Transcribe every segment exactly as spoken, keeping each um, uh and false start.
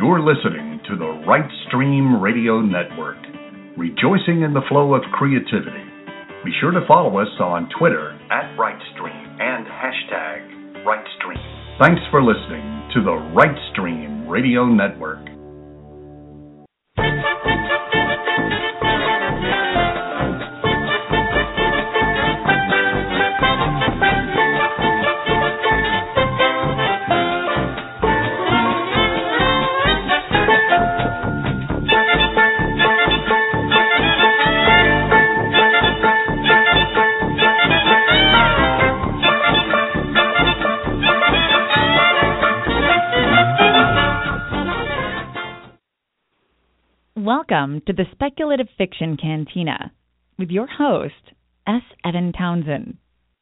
You're listening to the Right Stream Radio Network, rejoicing in the flow of creativity. Be sure to follow us on Twitter at RightStream and hashtag RightStream. Thanks for listening to the Right Stream Radio Network. Welcome to the Speculative Fiction Cantina with your host, S. Evan Townsend.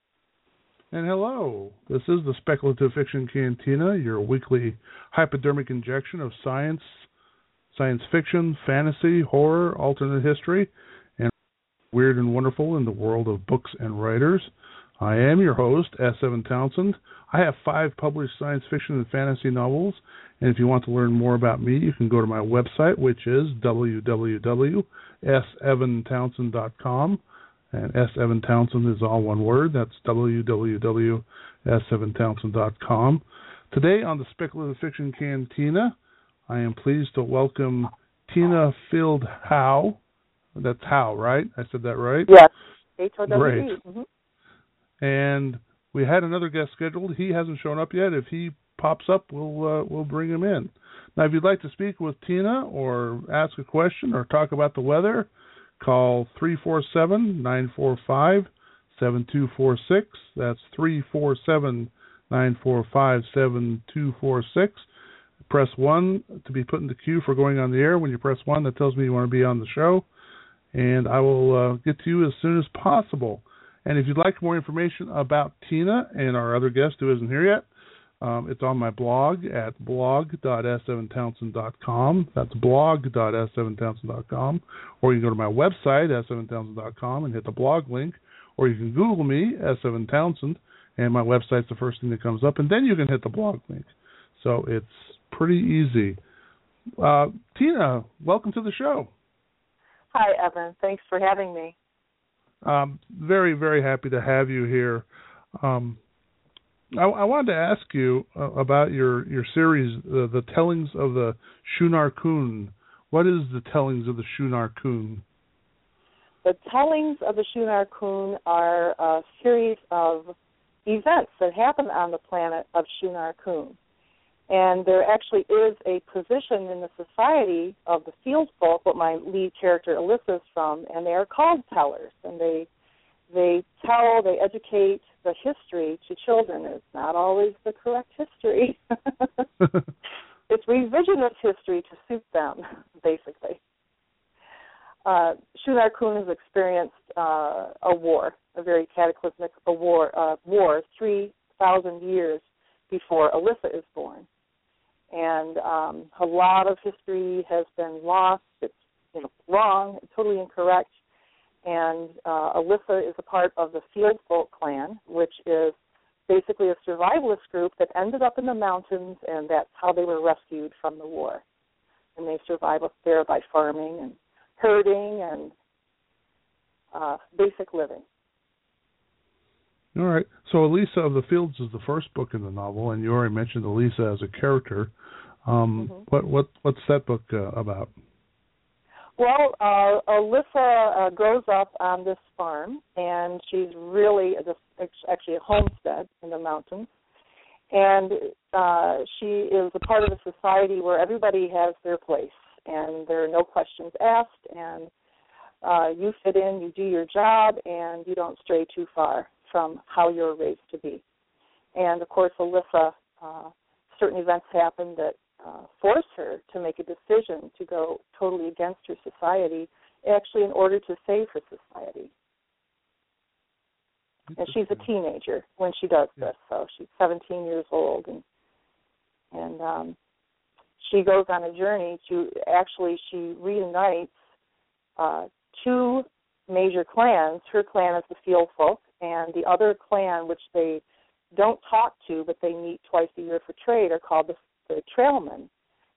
And hello, this is the Speculative Fiction Cantina, your weekly hypodermic injection of science, science fiction, fantasy, horror, alternate history, and weird and wonderful in the world of books and writers. I am your host, S. Evan Townsend. I have five published science fiction and fantasy novels, and if you want to learn more about me, you can go to my website, which is w w w dot s evan townsend dot com. And S. Evan Townsend is all one word. That's w w w dot s evan townsend dot com. Today on the Speculative Fiction Cantina, I am pleased to welcome Tina Field Howe. That's Howe, right? I said that right? Yes. H O W E. Great. Mm-hmm. And we had another guest scheduled. He hasn't shown up yet. If he pops up, we'll uh, we'll bring him in. Now, if you'd like to speak with Tina or ask a question or talk about the weather, call three four seven, nine four five, seven two four six. That's three four seven, nine four five, seven two four six. Press one to be put in the queue for going on the air. When you press one, that tells me you want to be on the show, and I will uh, get to you as soon as possible. And if you'd like more information about Tina and our other guest who isn't here yet, um, it's on my blog at blog dot s evan townsend dot com. That's blog dot s evan townsend dot com. Or you can go to my website, s evan townsend dot com, and hit the blog link. Or you can Google me, S. Evan Townsend, and my website's the first thing that comes up. And then you can hit the blog link. So it's pretty easy. Uh, Tina, welcome to the show. Hi, Evan. Thanks for having me. Um, very, very happy to have you here. Um, I, I wanted to ask you uh, about your, your series, uh, The Tellings of the Shunarkun. What is The Tellings of the Shunarkun? The Tellings of the Shunarkun are a series of events that happen on the planet of Shunarkun. And there actually is a position in the society of the field folk, what my lead character Alyssa is from, and they are called tellers. And they they tell, they educate the history to children. It's not always the correct history. It's revisionist history to suit them, basically. Uh, Shunarkun has experienced uh, a war, a very cataclysmic a war, uh, war three thousand years before Alyssa is born. And um, a lot of history has been lost. It's you know, wrong, totally incorrect. And uh, Alyssa is a part of the Field Folk clan, which is basically a survivalist group that ended up in the mountains, and that's how they were rescued from the war. And they survive up there by farming and herding and uh, basic living. All right. So Elisa of the Fields is the first book in the novel, and you already mentioned Elisa as a character. Um, mm-hmm. What what what's that book uh, about? Well, uh, Alyssa uh, grows up on this farm, and she's really a, actually a homestead in the mountains. And uh, she is a part of a society where everybody has their place, and there are no questions asked, and uh, you fit in, you do your job, and you don't stray too far from how you're raised to be. And, of course, Alyssa, uh, certain events happen that uh, force her to make a decision to go totally against her society, actually in order to save her society. And she's a teenager when she does this, so she's seventeen years old, and and um, she goes on a journey to, actually, she reunites uh, two major clans. Her clan is the Field Folk, and the other clan, which they don't talk to, but they meet twice a year for trade, are called the, the Trailmen.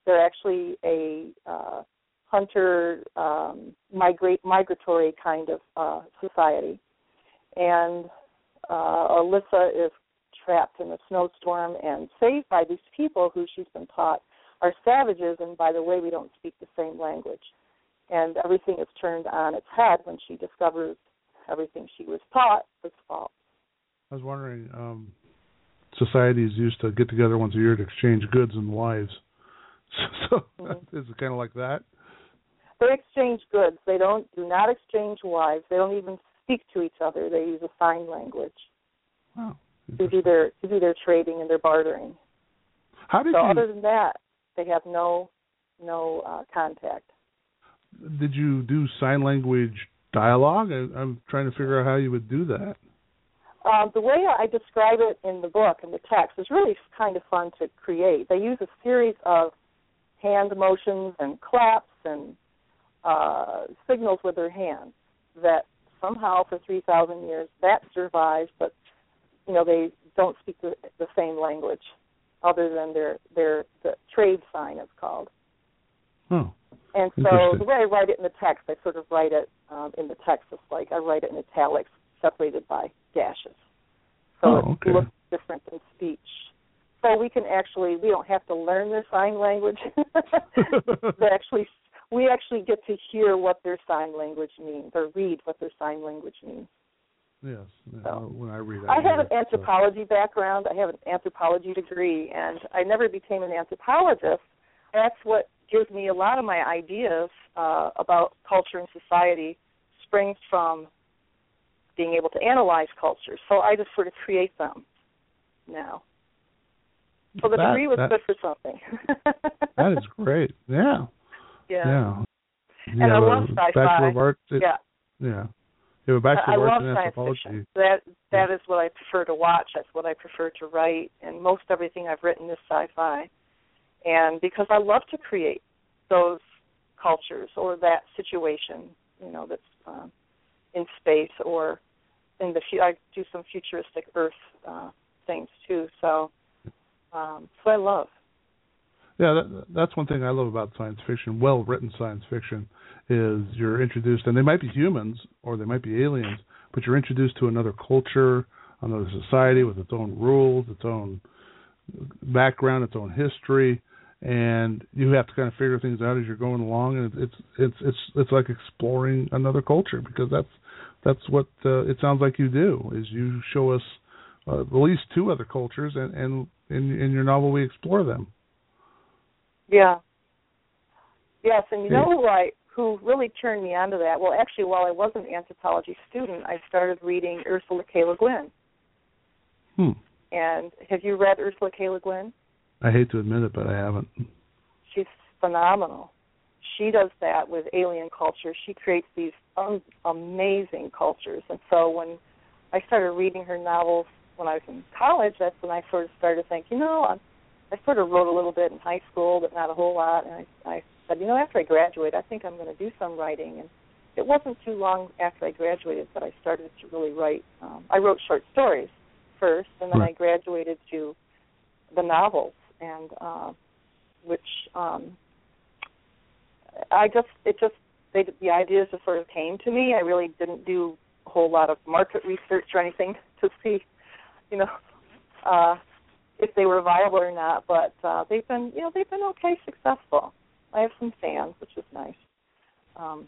they're actually a uh, hunter um, migrate migratory kind of uh, society, and uh, Alyssa is trapped in a snowstorm and saved by these people who she's been taught are savages, and by the way, we don't speak the same language. And everything is turned on its head when she discovers everything she was taught was false. I was wondering, um, societies used to get together once a year to exchange goods and wives. So mm-hmm. Is it kind of like that? They exchange goods. They don't do not exchange wives. They don't even speak to each other. They use a sign language wow, to do their to do their trading and their bartering. How did so you, other than that, they have no no uh, contact. Did you do sign language dialogue? I, I'm trying to figure out how you would do that. Uh, the way I describe it in the book, in the text, is really kind of fun to create. They use a series of hand motions and claps and uh, signals with their hands that somehow for three thousand years that survives, but you know they don't speak the, the same language other than their, their the trade sign, it's called. Oh, and so the way I write it in the text, I sort of write it um, in the text, it's like I write it in italics, separated by dashes. So oh, it okay. looks different than speech. So we can actually, we don't have to learn their sign language. they actually, we actually get to hear what their sign language means or read what their sign language means. Yes, so, when I read it. I have an anthropology so. background. I have an anthropology degree, and I never became an anthropologist. That's what gives me a lot of my ideas uh, about culture and society springs from being able to analyze cultures. So I just sort of create them now. So the that, degree was that, good for something. That is great. Yeah. Yeah. Yeah. And I love sci-fi. Bachelor of Arts. It, yeah. Yeah. You have a Bachelor I of Arts love in science Anthropology. fiction. That, that is what I prefer to watch. That's what I prefer to write. And most everything I've written is sci-fi. And because I love to create those cultures or that situation, you know, that's um, in space or in the I do some futuristic Earth uh, things too. So, um, so I love. Yeah, that, that's one thing I love about science fiction. Well-written science fiction is you're introduced, and they might be humans or they might be aliens, but you're introduced to another culture, another society with its own rules, its own background, its own history, and you have to kind of figure things out as you're going along. And it's it's it's it's like exploring another culture, because that's that's what uh, it sounds like you do. Is you show us uh, at least two other cultures, and, and in in your novel we explore them. Yeah. Yes, and you know who I who really turned me onto that? Well, actually, while I was an anthropology student, I started reading Ursula K. Le Guin. Hmm. And have you read Ursula K. Le Guin? I hate to admit it, but I haven't. She's phenomenal. She does that with alien culture. She creates these um, amazing cultures. And so when I started reading her novels when I was in college, that's when I sort of started to think, you know, I'm, I sort of wrote a little bit in high school, but not a whole lot. And I, I said, you know, after I graduate, I think I'm going to do some writing. And it wasn't too long after I graduated that I started to really write. Um, I wrote short stories first, and then right. I graduated to the novels, and uh, which um, I just, it just, they, the ideas just sort of came to me. I really didn't do a whole lot of market research or anything to see, you know, uh, if they were viable or not, but uh, they've been, you know, they've been okay, successful. I have some fans, which is nice. Um,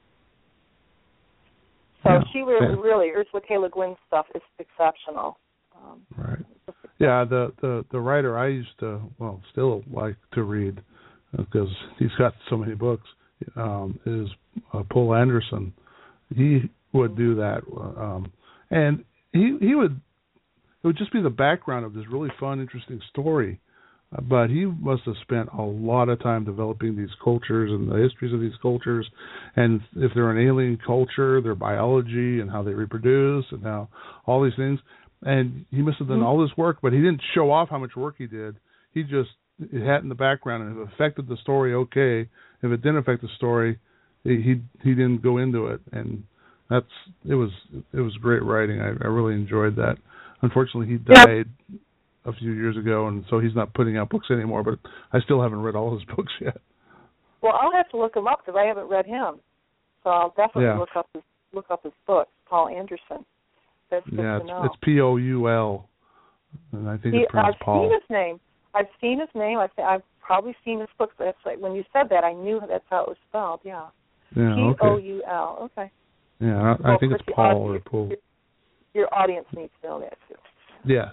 so yeah. she was yeah. really, Ursula K. Le Guin's stuff is exceptional. Um, right. Yeah, the, the, the writer I used to, well, still like to read, because he's got so many books, um, is uh, Poul Anderson. He would do that. Um, and he he would, it would just be the background of this really fun, interesting story. Uh, but he must have spent a lot of time developing these cultures and the histories of these cultures, and if they're an alien culture, their biology and how they reproduce and how all these things. And he must have done mm-hmm. all this work, but he didn't show off how much work he did. He just it had in the background, and if it affected the story, okay. If it didn't affect the story, he he didn't go into it, and that's it was it was great writing. I, I really enjoyed that. Unfortunately, he died. a few years ago, and so he's not putting out books anymore. But I still haven't read all his books yet. Well, I'll have to look him up because I haven't read him, so I'll definitely yeah. look up his look up his books. Paul Anderson. That's good yeah, to it's, know. it's P O U L, and I think he, it's pronounced I've Paul. seen his name. I've seen his name. I've, I've probably seen his books. That's like when you said that, I knew that's how it was spelled. Yeah. Yeah. P Okay. O U L. Okay. Yeah, I, I well, think it's Paul or Paul. Your, your audience needs to know that too. Yes.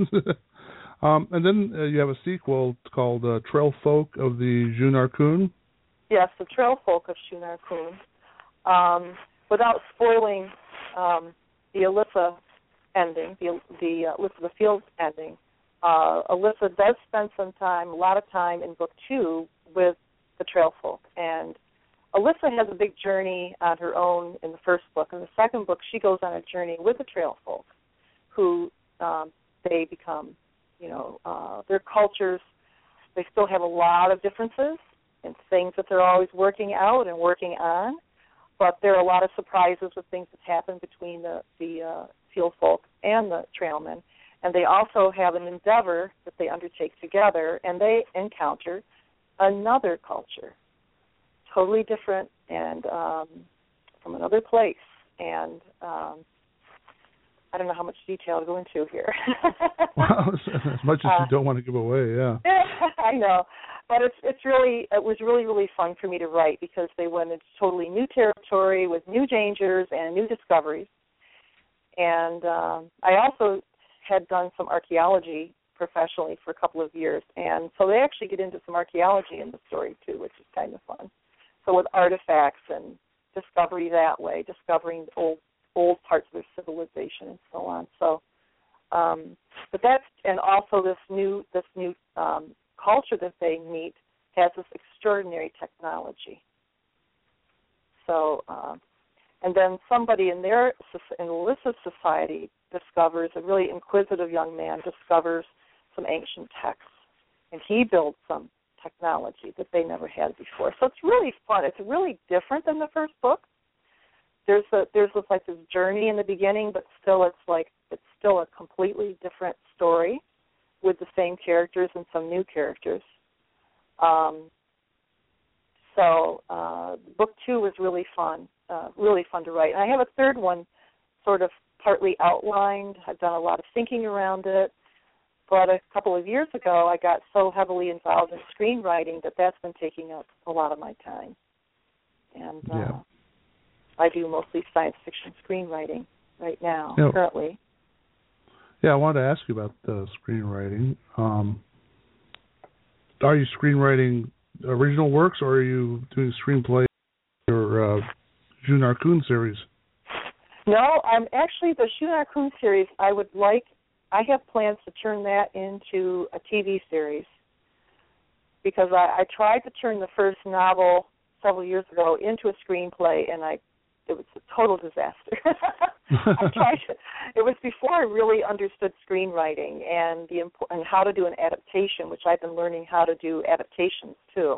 um, and then uh, you have a sequel called uh, Trail Folk of the June Coon. Yes, the Trail Folk of Shunar Coon. Um, without spoiling um, the Alyssa ending, the, the uh, Alyssa the Fields ending, uh, Alyssa does spend some time, a lot of time in book two with the Trail Folk. And Alyssa has a big journey on her own in the first book. In the second book, she goes on a journey with the Trail Folk, who um, they become, you know, uh, their cultures, they still have a lot of differences and things that they're always working out and working on, but there are a lot of surprises with things that happen between the, the uh, field folk and the trailmen. And they also have an endeavor that they undertake together, and they encounter another culture, totally different and um, from another place. And um, I don't know how much detail to go into here. Well, as much as you don't want to give away, yeah. I know. But it's it's really it was really really fun for me to write because they went into totally new territory with new dangers and new discoveries. And um, I also had done some archaeology professionally for a couple of years, and so they actually get into some archaeology in the story too, which is kind of fun. So with artifacts and discovery that way, discovering old old parts of their civilization and so on. So, um, but that's and also this new this new um, culture that they meet has this extraordinary technology. So, uh, and then somebody in their in Alyssa's society discovers, a really inquisitive young man discovers some ancient texts, and he builds some technology that they never had before. So it's really fun. It's really different than the first book. There's a there's this, like this journey in the beginning, but still it's like it's still a completely different story with the same characters and some new characters. Um, so uh, book two was really fun, uh, really fun to write. And I have a third one sort of partly outlined. I've done a lot of thinking around it. But a couple of years ago, I got so heavily involved in screenwriting that that's been taking up a lot of my time. And uh, yeah. I do mostly science fiction screenwriting right now, yeah. currently. Yeah, I wanted to ask you about the screenwriting. Um, are you screenwriting original works, or are you doing screenplay or uh, June Coon series? No, I'm actually the June Coon series. I would like. I have plans to turn that into a T V series because I, I tried to turn the first novel several years ago into a screenplay, and I it was a total disaster. I tried to, it was before I really understood screenwriting and the and how to do an adaptation, which I've been learning how to do adaptations too.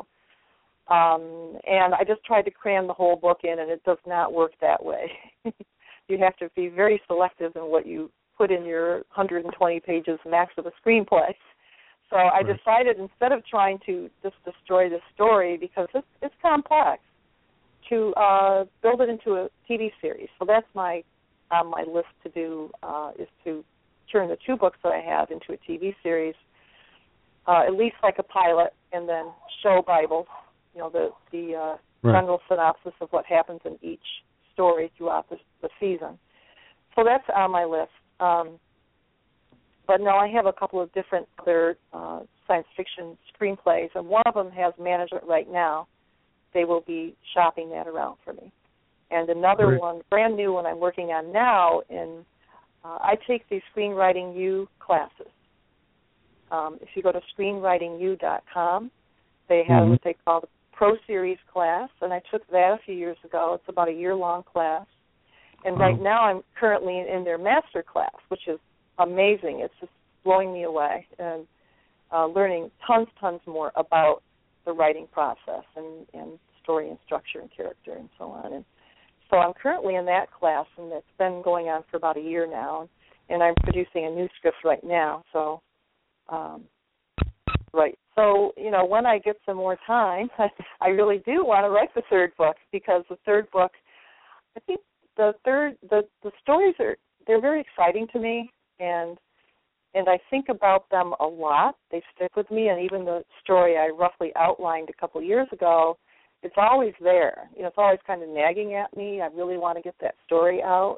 Um, and I just tried to cram the whole book in, and it does not work that way. You have to be very selective in what you put in your one hundred twenty pages max of a screenplay. So I right. decided instead of trying to just destroy the story, because it's, it's complex, to uh, build it into a T V series. So that's my on my list to do, uh, is to turn the two books that I have into a T V series, uh, at least like a pilot, and then show Bibles, you know, the, the uh, right. general synopsis of what happens in each story throughout the, the season. So that's on my list. Um, but no, I have a couple of different other uh, science fiction screenplays, and one of them has management right now. They will be shopping that around for me. And another Great. one, brand new one I'm working on now, in uh, I take the Screenwriting U classes. Um, if you go to screenwriting u dot com, they have mm-hmm. what they call the Pro Series class, and I took that a few years ago. It's about a year-long class. And right now I'm currently in their master class, which is amazing. It's just blowing me away and uh, learning tons, tons more about the writing process and, and story and structure and character and so on. And so I'm currently in that class, and it's been going on for about a year now. And I'm producing a new script right now. So Um, right. So, you know, when I get some more time, I really do want to write the third book, because the third book, I think the third, the, the stories are, they're very exciting to me, and and I think about them a lot. They stick with me, and even the story I roughly outlined a couple of years ago, it's always there. You know, it's always kind of nagging at me. I really want to get that story out.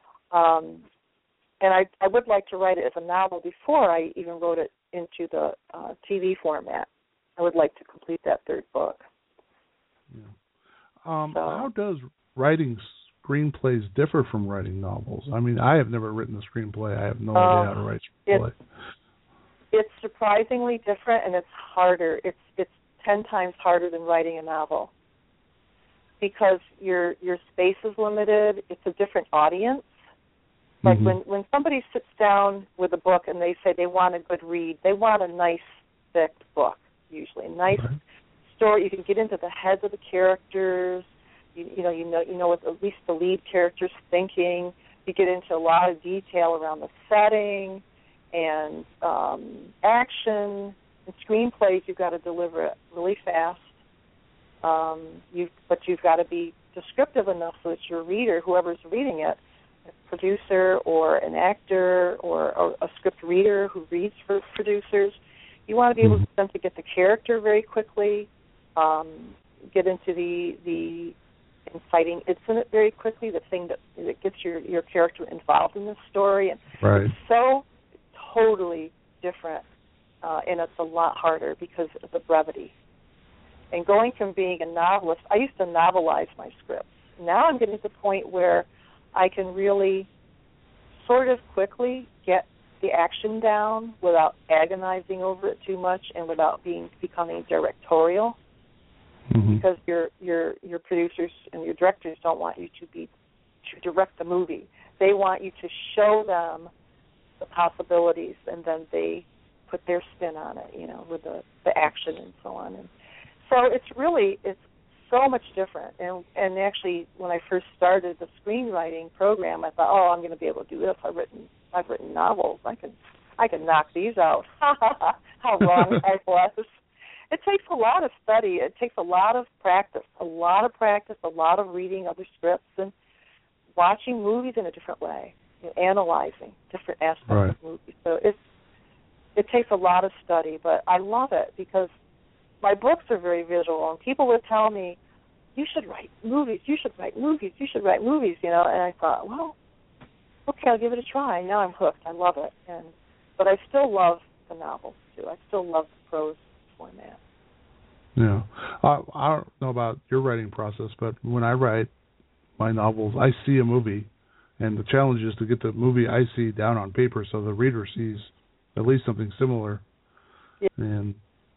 Um, and I, I would like to write it as a novel before I even wrote it into the uh, T V format. I would like to complete that third book. Yeah. Um, so, how does writing screenplays differ from writing novels? I mean, I have never written a screenplay. I have no uh, idea how to write a screenplay. It's, it's surprisingly different, and it's harder. It's it's ten times harder than writing a novel, because your your space is limited. It's a different audience. Like mm-hmm. when, when somebody sits down with a book and they say they want a good read, they want a nice, thick book, usually. A nice right. story. You can get into the heads of the characters. You, you know, you know, you know what at least the lead character's thinking. You get into a lot of detail around the setting and um, action. In screenplays, you've got to deliver it really fast. Um, you, but you've got to be descriptive enough so that your reader, whoever's reading it, a producer or an actor or, or a script reader who reads for producers, you want to be able to, them to get the character very quickly, um, get into the the inciting incident very quickly, the thing that, that gets your, your character involved in the story. And right. it's so totally different, uh, and it's a lot harder because of the brevity. And going from being a novelist, I used to novelize my scripts. Now I'm getting to the point where I can really sort of quickly get the action down without agonizing over it too much and without being becoming directorial, mm-hmm. because your your your producers and your directors don't want you to be to direct the movie. They want you to show them the possibilities, and then they put their spin on it, you know, with the, the action and so on. And so it's really it's so much different. And and actually, when I first started the screenwriting program, I thought, oh, I'm going to be able to do this. I've written I've written novels. I can I can knock these out. How wrong I was. It takes a lot of study. It takes a lot of practice, a lot of practice, a lot of reading other scripts and watching movies in a different way, you know, analyzing different aspects right. of movies. So it's it takes a lot of study, but I love it because my books are very visual, and people would tell me, you should write movies, you should write movies, you should write movies, you know, and I thought, well, okay, I'll give it a try. Now I'm hooked. I love it. And but I still love the novels, too. I still love the prose format. Yeah. I, I don't know about your writing process, but when I write my novels, I see a movie, and the challenge is to get the movie I see down on paper so the reader sees at least something similar. Yeah. And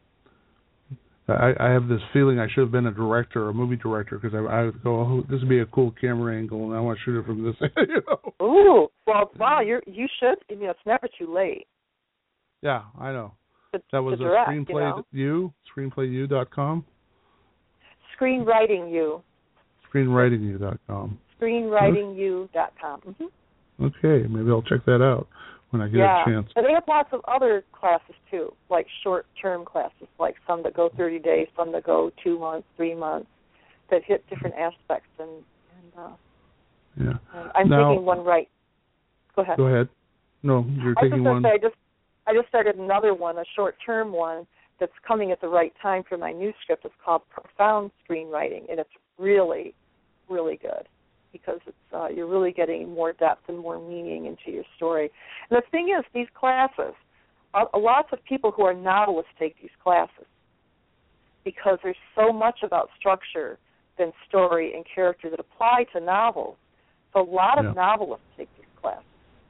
I, I have this feeling I should have been a director, a movie director, because I, I would go, oh, this would be a cool camera angle, and I want to shoot it from this. You know? Ooh, well, wow, you you should. You know, it's never too late. Yeah, I know. To, that was to direct, a screenplay you know? you, screenplay you dot com? Screenwriting you. screenwriting you dot com. screenwriting you dot com. Mm-hmm. Okay, maybe I'll check that out when I get yeah. a chance. And they have lots of other classes, too, like short-term classes, like some that go thirty days, some that go two months, three months, that hit different aspects. And, and uh, yeah. And I'm now, taking one right. Go ahead. Go ahead. No, you're I taking just one. Say, I just I just started another one, a short-term one, that's coming at the right time for my new script. It's called Profound Screenwriting, and it's really, really good because it's uh, you're really getting more depth and more meaning into your story. And the thing is, these classes, uh, lots of people who are novelists take these classes because there's so much about structure than story and character that apply to novels. So a lot of yeah. novelists take these classes.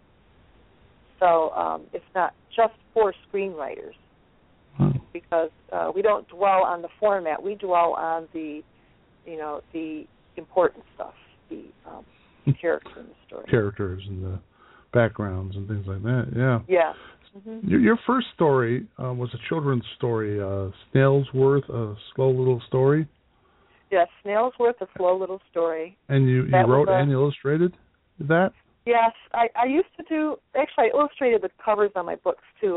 So um, it's not just for screenwriters hmm. because uh, we don't dwell on the format. We dwell on the, you know, the important stuff, the um, character in the story. Characters and the backgrounds and things like that, yeah. Yeah. Mm-hmm. Your, your first story uh, was a children's story, uh, Snail's Worth, A Slow Little Story. Yes, Snail's Worth, A Slow Little Story. And you, you wrote a, and illustrated that? Yes, I, I used to do, actually I illustrated the covers on my books too. I,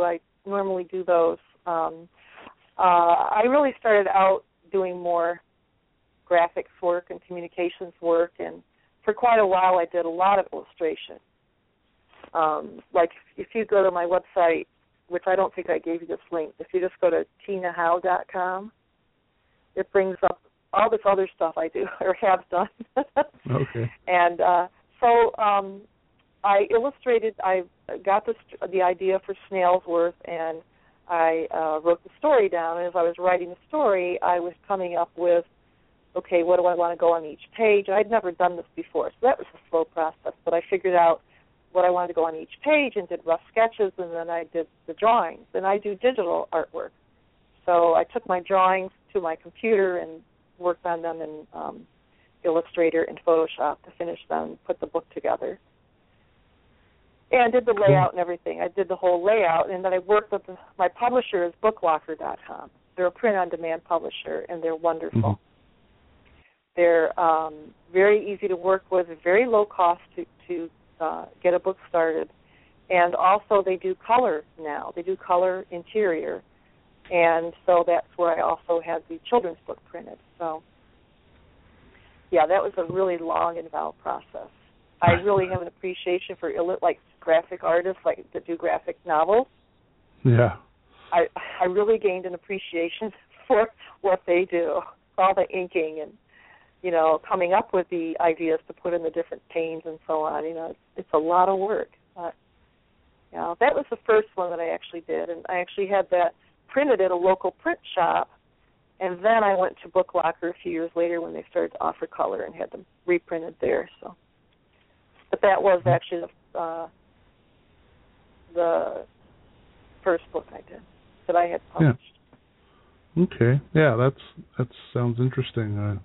normally do those. Um, uh, I really started out doing more graphics work and communications work, and for quite a while I did a lot of illustration. Um, like if you go to my website, which I don't think I gave you this link, if you just go to tina howe dot com, it brings up all this other stuff I do or have done. Okay. And uh, so um, I illustrated, I got the, the idea for Snailsworth, and I uh, wrote the story down. And as I was writing the story, I was coming up with, okay, what do I want to go on each page? I'd never done this before, so that was a slow process. But I figured out what I wanted to go on each page and did rough sketches, and then I did the drawings. And I do digital artwork. So I took my drawings to my computer and worked on them in um, Illustrator and Photoshop to finish them, put the book together. And did the layout and everything. I did the whole layout, and then I worked with the, my publisher is book locker dot com. They're a print-on-demand publisher, and they're wonderful. Mm-hmm. They're um, very easy to work with, very low cost to, to uh, get a book started. And also they do color now. They do color interior. And so that's where I also had the children's book printed. So, yeah, that was a really long, involved process. I really have an appreciation for like graphic artists like that do graphic novels. Yeah. I I really gained an appreciation for what they do, all the inking and, you know, coming up with the ideas to put in the different panes and so on. You know, it's, it's a lot of work. But, you know, that was the first one that I actually did, and I actually had that printed at a local print shop, and then I went to Book Locker a few years later when they started to offer color and had them reprinted there. So, but that was actually the, uh, the first book I did that I had published. Yeah. Okay. Yeah, that's that sounds interesting. Uh,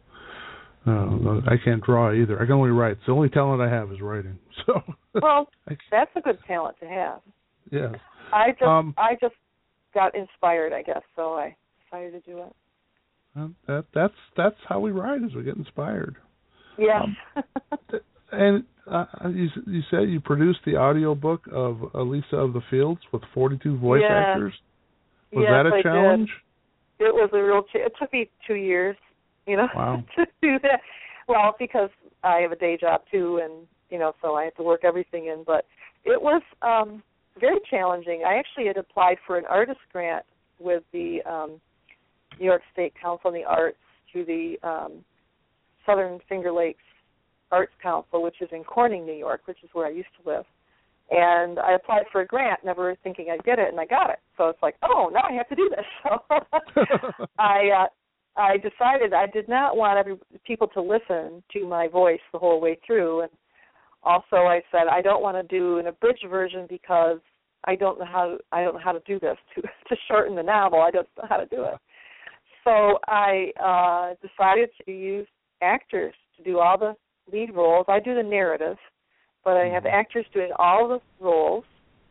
uh, I can't draw either. I can only write. The only talent I have is writing. So. Well, that's a good talent to have. Yeah. I just um, I just got inspired, I guess, so I decided to do it. Well, that that's that's how we write, is we get inspired. Yes. Um, and uh, you, you said you produced the audio book of Elisa of the Fields with forty-two voice yes. actors. Was yes, that a I challenge? Did. It was a real. Ch- it took me two years, you know, wow. to do that. Well, because I have a day job too, and you know, so I have to work everything in. But it was um, very challenging. I actually had applied for an artist grant with the um, New York State Council on the Arts through the um, Southern Finger Lakes Arts Council, which is in Corning, New York, which is where I used to live. And I applied for a grant, never thinking I'd get it, and I got it. So it's like, oh, now I have to do this. So I uh, I decided I did not want every, people to listen to my voice the whole way through. And also I said I don't want to do an abridged version because I don't know how I don't know how to do this to to shorten the novel. I don't know how to do it. So I uh, decided to use actors to do all the lead roles. I do the narrative, but I have actors doing all the roles.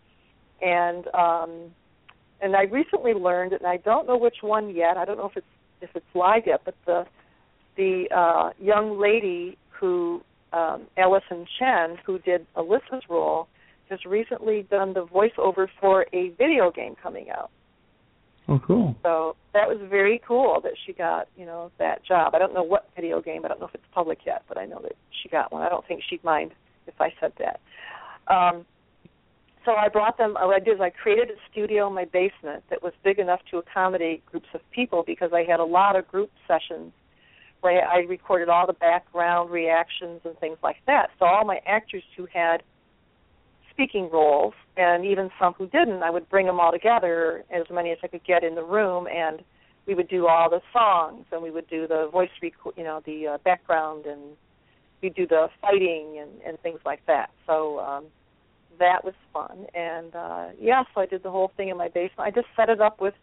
And um, and I recently learned, and I don't know which one yet. I don't know if it's if it's live yet, but the the uh, young lady who um, Allison Chen, who did Alyssa's role, has recently done the voiceover for a video game coming out. Oh, cool. So that was very cool that she got, you know, that job. I don't know what video game. I don't know if it's public yet, but I know that she got one. I don't think she'd mind if I said that. Um, so I brought them, what I did is I created a studio in my basement that was big enough to accommodate groups of people because I had a lot of group sessions where I recorded all the background reactions and things like that. So all my actors who had speaking roles, and even some who didn't, I would bring them all together, as many as I could get in the room, and we would do all the songs, and we would do the voice, rec- you know, the uh, background, and we'd do the fighting and, and things like that. So um, that was fun, and uh, yeah, so I did the whole thing in my basement. I just set it up with,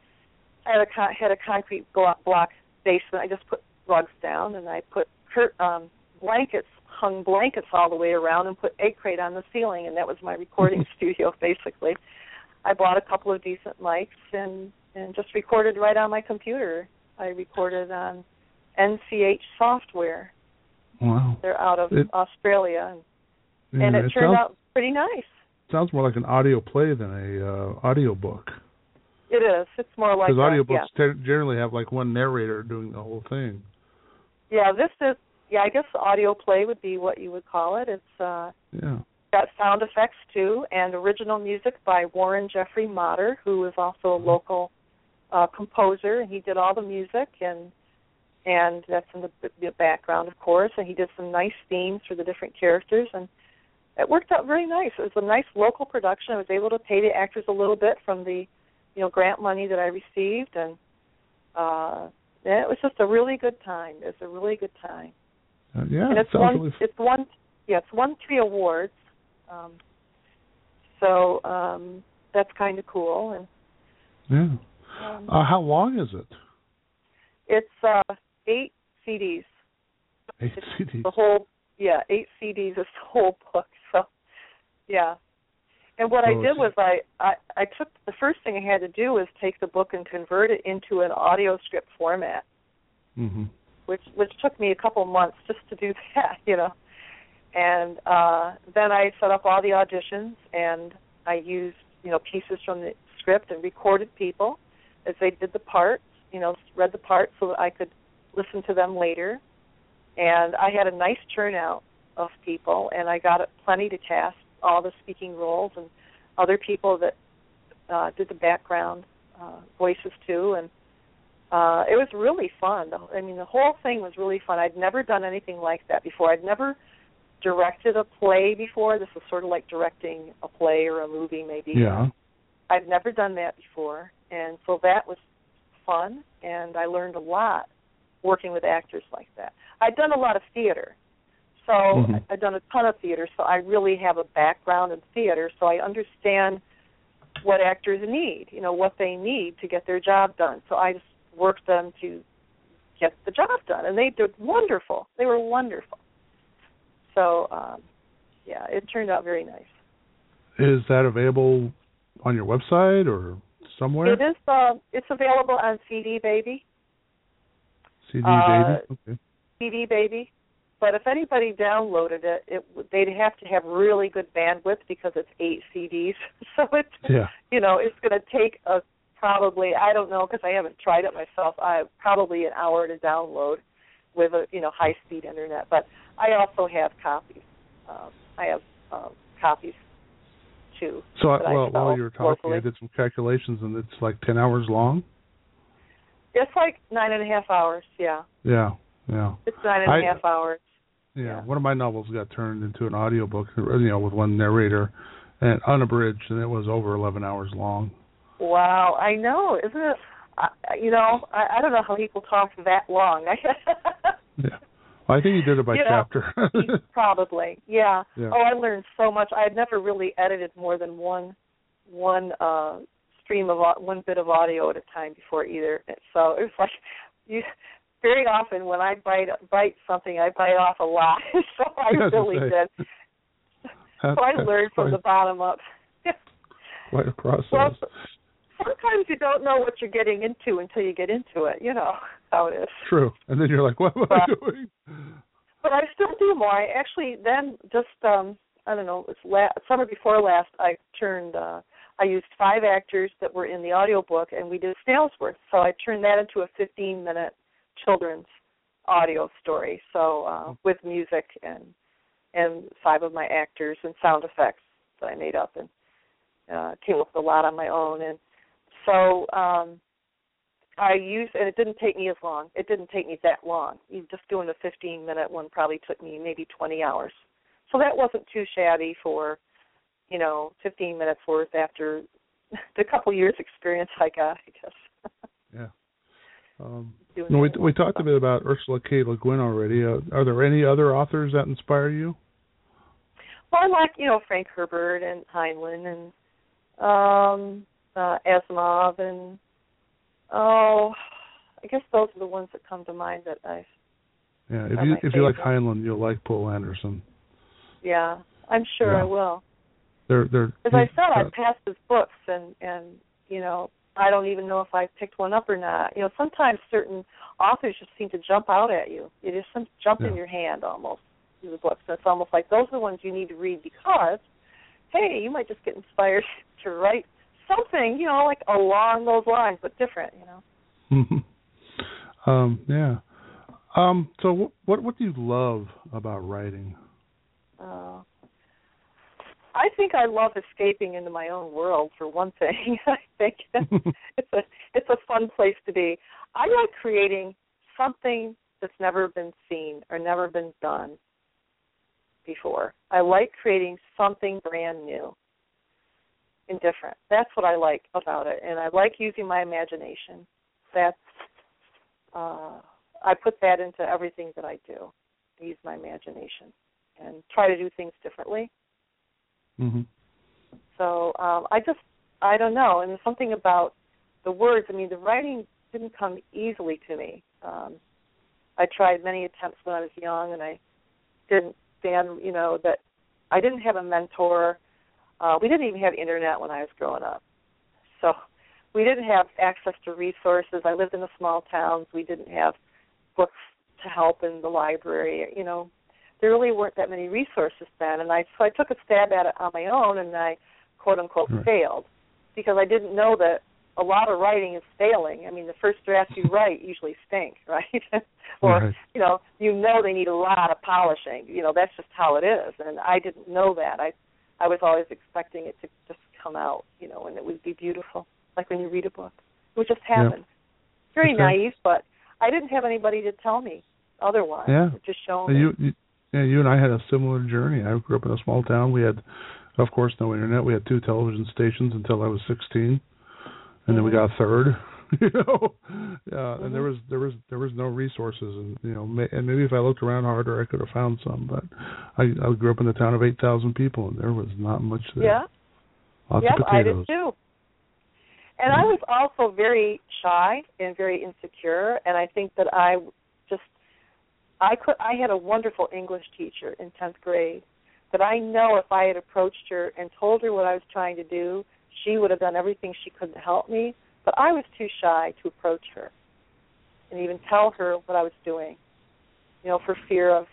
I had a, con- had a concrete block, block basement. I just put rugs down, and I put cur- um, blankets, hung blankets all the way around and put egg crate on the ceiling, and that was my recording studio, basically. I bought a couple of decent mics and, and just recorded right on my computer. I recorded on N C H software. Wow. They're out of it, Australia, and, yeah, and it, it turned sounds, out pretty nice. sounds more like an audio play than a uh, audio book. It is. It's more like because audiobooks yeah. te- generally have like one narrator doing the whole thing. Yeah, this is. Yeah, I guess audio play would be what you would call it. It's uh, yeah. got sound effects too, and original music by Warren Jeffrey Motter, who is also a local uh, composer, and he did all the music, and and that's in the, the background, of course. And he did some nice themes for the different characters, and it worked out very nice. It was a nice local production. I was able to pay the actors a little bit from the, you know, grant money that I received, and uh, yeah, it was just a really good time. It was a really good time. Uh, yeah, and it's it won. really f- It's won. Yeah, it's won three awards. Um, so um, that's kind of cool. And yeah, um, uh, how long is it? It's uh, eight C Ds. Eight it's C Ds. The whole. Yeah, eight C Ds is the whole book. So yeah. And what so I did was I, I, I took the first thing I had to do was take the book and convert it into an audio script format, mm-hmm. which which took me a couple months just to do that, you know. And uh, then I set up all the auditions, and I used, you know, pieces from the script and recorded people as they did the parts, you know, read the parts so that I could listen to them later. And I had a nice turnout of people, and I got plenty to cast all the speaking roles and other people that uh, did the background uh, voices too. And uh, it was really fun. I mean, the whole thing was really fun. I'd never done anything like that before. I'd never directed a play before. This was sort of like directing a play or a movie maybe. Yeah. I'd never done that before, and so that was fun, and I learned a lot working with actors like that. I'd done a lot of theater, so mm-hmm. I'd done a ton of theater, so I really have a background in theater, so I understand what actors need, you know, what they need to get their job done. So I just worked them to get the job done, and they did wonderful. They were wonderful. So, um, yeah, it turned out very nice. Is that available on your website or somewhere? It is. Uh, it's available on C D Baby. C D uh, Baby? Okay. C D Baby. But if anybody downloaded it, it they'd have to have really good bandwidth because it's eight C Ds. So it's, yeah. you know, it's going to take a probably, I don't know because I haven't tried it myself, I probably an hour to download with a, you know, high-speed internet. But I also have copies. Um, I have um, copies, too. So I, well, while you were talking, locally. I did some calculations, and it's like ten hours long? It's like nine and a half hours, yeah. Yeah, yeah. It's nine and I, a half hours. Yeah, yeah, one of my novels got turned into an audiobook, you know, with one narrator, and unabridged, and it was over eleven hours long. Wow, I know, isn't it? I, you know, I, I don't know how people talk that long. yeah, well, I think he did it by you chapter. Know, probably, yeah. yeah. Oh, I learned so much. I had never really edited more than one one uh, stream of one bit of audio at a time before either. So it was like you. Very often when I bite bite something, I bite off a lot. So I really did. So I learned from the bottom up. Quite a process. Well, sometimes you don't know what you're getting into until you get into it. You know how it is. True. And then you're like, what am but, I doing? But I still do more. I actually then just, um, I don't know, it was la- summer before last, I turned, uh, I used five actors that were in the audiobook, and we did Snailsworth. So I turned that into a fifteen-minute children's audio story, so uh, with music and and five of my actors and sound effects that I made up and uh, came up with a lot on my own. And so um, I used, and it didn't take me as long. It didn't take me that long. Just doing a fifteen-minute one probably took me maybe twenty hours. So that wasn't too shabby for, you know, fifteen minutes worth after the couple years experience I got, I guess. Yeah. Um, no, we we talked a bit about Ursula K. Le Guin already. Uh, are there any other authors that inspire you? Well, I like, you know, Frank Herbert and Heinlein and um, uh, Asimov and, oh, I guess those are the ones that come to mind that I. Yeah, if you if you like Heinlein, you'll like Poul Anderson. Yeah, I'm sure yeah. I will. They're they're. As I said, uh, I passed his books, and and you know. I don't even know if I picked one up or not. You know, sometimes certain authors just seem to jump out at you. They just jump yeah. in your hand almost through the books. And it's almost like those are the ones you need to read because hey, you might just get inspired to write something, you know, like along those lines, but different, you know. um, yeah. Um, so what what do you love about writing? Uh, I think I love escaping into my own world, for one thing. I think it's a it's a fun place to be. I like creating something that's never been seen or never been done before. I like creating something brand new and different. That's what I like about it, and I like using my imagination. That's uh, I put that into everything that I do. I use my imagination and try to do things differently. Mm-hmm. So um, I just, I don't know, and something about the words. I mean, the writing didn't come easily to me. Um, I tried many attempts when I was young, and I didn't stand, you know, that I didn't have a mentor. Uh, we didn't even have internet when I was growing up. So we didn't have access to resources. I lived in the small towns. We didn't have books to help in the library. You know, there really weren't that many resources then. And I so I took a stab at it on my own, and I, quote-unquote, right. failed because I didn't know that a lot of writing is failing. I mean, the first drafts you write usually stink, right? or, right. you know, you know they need a lot of polishing. You know, that's just how it is. And I didn't know that. I I was always expecting it to just come out, you know, and it would be beautiful, like when you read a book. It would just happen. Yep. Very okay. naive, but I didn't have anybody to tell me otherwise. Yeah. It just showed you, me. You, yeah, you and I had a similar journey. I grew up in a small town. We had, of course, no internet. We had two television stations until I was sixteen, and mm-hmm. then we got a third. You know, uh, mm-hmm. and there was there was there was no resources, and you know, may, and maybe if I looked around harder, I could have found some. But I, I grew up in a town of eight thousand people, and there was not much there. Yeah, lots yep, of potatoes. I did too. And I was also very shy and very insecure, and I think that I just I could I had a wonderful English teacher in tenth grade that I know if I had approached her and told her what I was trying to do, she would have done everything she could to help me. But I was too shy to approach her and even tell her what I was doing, you know, for fear of,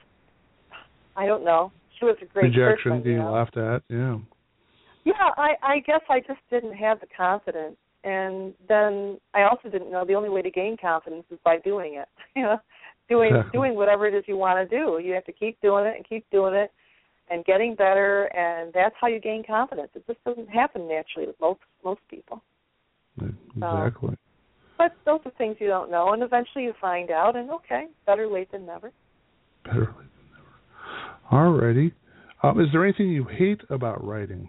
I don't know. She was a great rejection, person, being you know? laughed at, yeah. Yeah, I, I guess I just didn't have the confidence. And then I also didn't know the only way to gain confidence is by doing it, you know, doing exactly. doing whatever it is you want to do. You have to keep doing it and keep doing it and getting better, and that's how you gain confidence. It just doesn't happen naturally with most most people. Exactly. Um, but those are things you don't know, and eventually you find out, and okay, better late than never. Better late than never. All righty. Um, is there anything you hate about writing?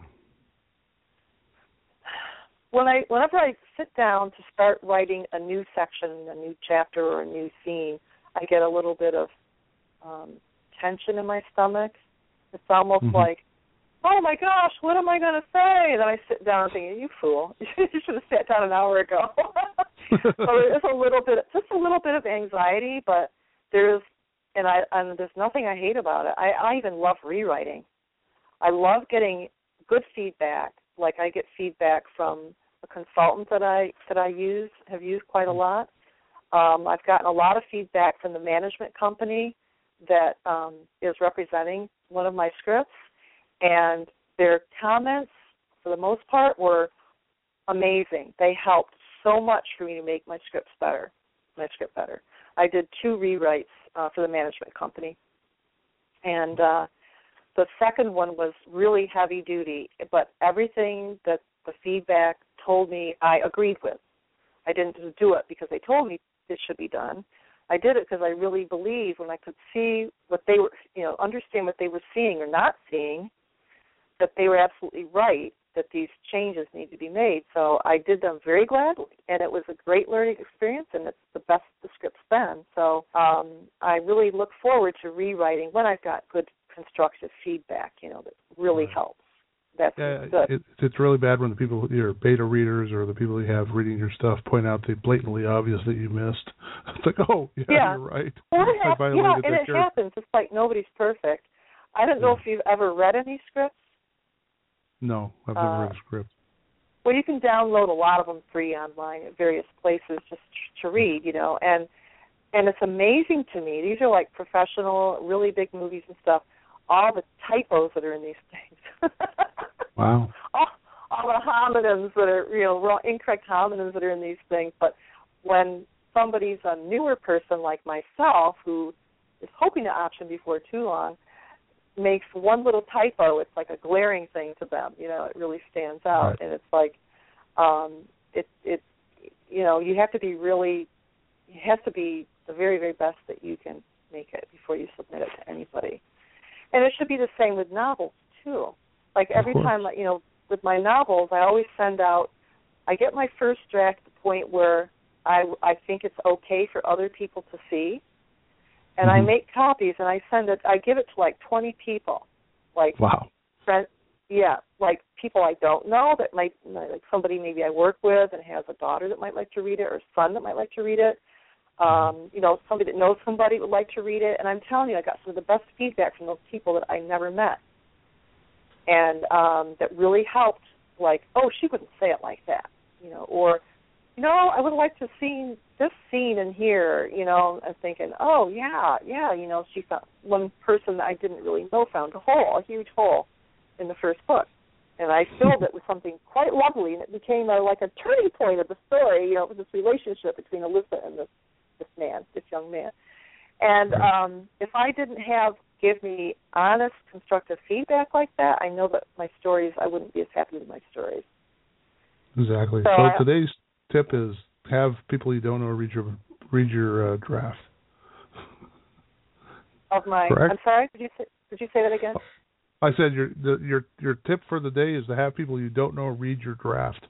When I, whenever I sit down to start writing a new section, a new chapter, or a new scene, I get a little bit of um, tension in my stomach. It's almost mm-hmm. like, oh my gosh, what am I going to say? And then I sit down thinking, you fool, you should have sat down an hour ago. So there's a little bit, just a little bit of anxiety, but there's, and I, and there's nothing I hate about it. I, I even love rewriting. I love getting good feedback. Like I get feedback from a consultant that I that I use, have used quite a lot. Um, I've gotten a lot of feedback from the management company that um, is representing one of my scripts. And their comments, for the most part, were amazing. They helped so much for me to make my scripts better. My script better. I did two rewrites uh, for the management company, and uh, the second one was really heavy duty. But everything that the feedback told me, I agreed with. I didn't just do it because they told me it should be done. I did it because I really believed when I could see what they were, you know, understand what they were seeing or not seeing, that they were absolutely right, that these changes need to be made. So I did them very gladly, and it was a great learning experience, and it's the best the script's been. So um, I really look forward to rewriting when I've got good constructive feedback, you know, that really right. helps. That's yeah, good. It, it's really bad when the people, your beta readers or the people you have reading your stuff point out the blatantly obvious that you missed. It's like, oh, yeah, yeah. you're right. Well, it I ha- violated yeah, and that it character. happens. It's like nobody's perfect. I don't know yeah. if you've ever read any scripts. No, I've never uh, read a script. Well, you can download a lot of them free online at various places just to read, you know, and and it's amazing to me. These are like professional, really big movies and stuff. All the typos that are in these things. Wow. All, all the homonyms that are, you know, wrong, incorrect homonyms that are in these things. But when somebody's a newer person like myself who is hoping to option before too long, makes one little typo, it's like a glaring thing to them. You know, it really stands out. Right. And it's like, um, it, it, you know, you have to be really, it has to be the very, very best that you can make it before you submit it to anybody. And it should be the same with novels, too. Like every time, you know, with my novels, I always send out, I get my first draft to the point where I, I think it's okay for other people to see. And mm-hmm. I make copies, and I send it. I give it to like twenty people, like wow, friends, yeah, like people I don't know that might, like somebody maybe I work with and has a daughter that might like to read it, or a son that might like to read it. Um, you know, somebody that knows somebody would like to read it. And I'm telling you, I got some of the best feedback from those people that I never met, and um, that really helped. Like, oh, she wouldn't say it like that, you know, or you know, I would like to have seen this scene in here, you know, and thinking, oh, yeah, yeah, you know, she found, one person that I didn't really know found a hole, a huge hole in the first book. And I filled it with something quite lovely, and it became a, like a turning point of the story, you know, this relationship between Alyssa and this, this man, this young man. And um, if I didn't have, give me honest, constructive feedback like that, I know that my stories, I wouldn't be as happy with my stories. Exactly. So, so I, today's tip is have people you don't know read your read your uh, draft. Of my, Correct? I'm sorry. Did you say, did you say that again? I said your the, your your tip for the day is to have people you don't know read your draft.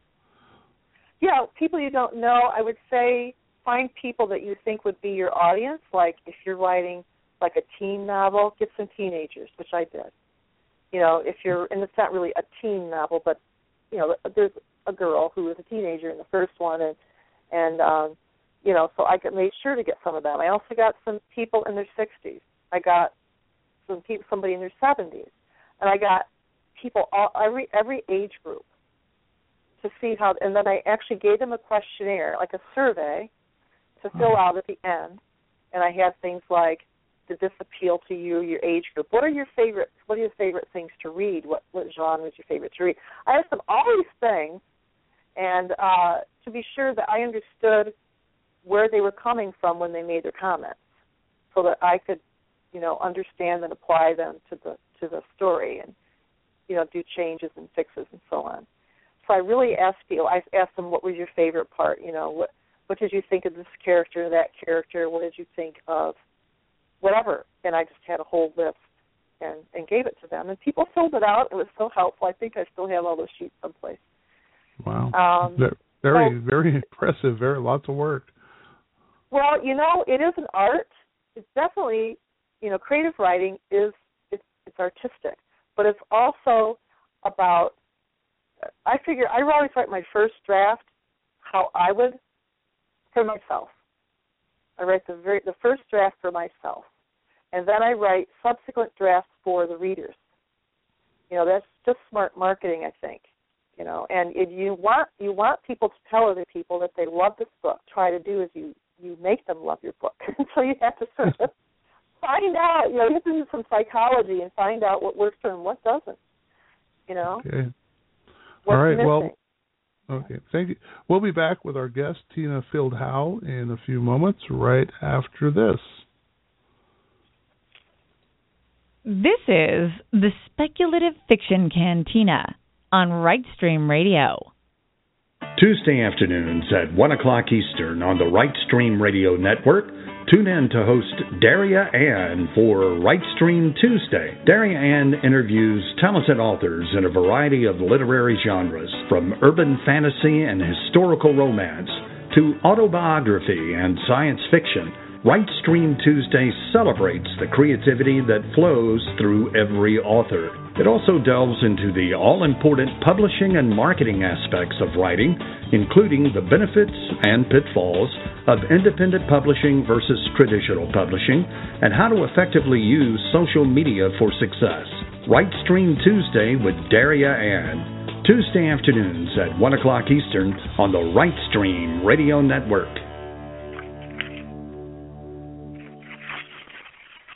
Yeah, people you don't know. I would say find people that you think would be your audience. Like if you're writing like a teen novel, get some teenagers, which I did. You know, if you're, and it's not really a teen novel, but you know, there's a girl who was a teenager in the first one, and and um, you know, so I made sure to get some of them. I also got some people in their sixties. I got some people, somebody in their seventies, and I got people all every every age group to see how. And then I actually gave them a questionnaire, like a survey, to fill out at the end. And I had things like, did this appeal to you, your age group? What are your favorite? What are your favorite things to read? What what genre is your favorite to read? I asked them all these things, and uh, to be sure that I understood where they were coming from when they made their comments, so that I could, you know, understand and apply them to the to the story, and you know, do changes and fixes and so on. So I really asked people. I asked them, what was your favorite part? You know, what what did you think of this character, that character? What did you think of whatever? And I just had a whole list and, and gave it to them. And people filled it out. It was so helpful. I think I still have all those sheets someplace. Wow. Um, very, so, very impressive. Very lots of work. Well, you know, it is an art. It's definitely, you know, creative writing is, it's, it's artistic. But it's also about, I figure I always write my first draft how I would, for myself. I write the very the first draft for myself, and then I write subsequent drafts for the readers. You know, that's just smart marketing, I think. You know, and if you want you want people to tell other people that they love this book, try to do is you you make them love your book. So you have to sort of find out. You know, you have to do some psychology and find out what works for them, what doesn't. You know. Okay. What's All right. missing. Well. Okay, thank you. We'll be back with our guest, Tina Field-Howe, in a few moments, right after this. This is the Speculative Fiction Cantina on Rightstream Radio. Tuesday afternoons at one o'clock Eastern on the Rightstream Radio Network. Tune in to host Daria Ann for Rightstream Tuesday. Daria Ann interviews talented authors in a variety of literary genres, from urban fantasy and historical romance to autobiography and science fiction. Rightstream Tuesday celebrates the creativity that flows through every author. It also delves into the all-important publishing and marketing aspects of writing, including the benefits and pitfalls of independent publishing versus traditional publishing, and how to effectively use social media for success. Rightstream Tuesday with Daria Ann, Tuesday afternoons at one o'clock Eastern on the Rightstream Radio Network.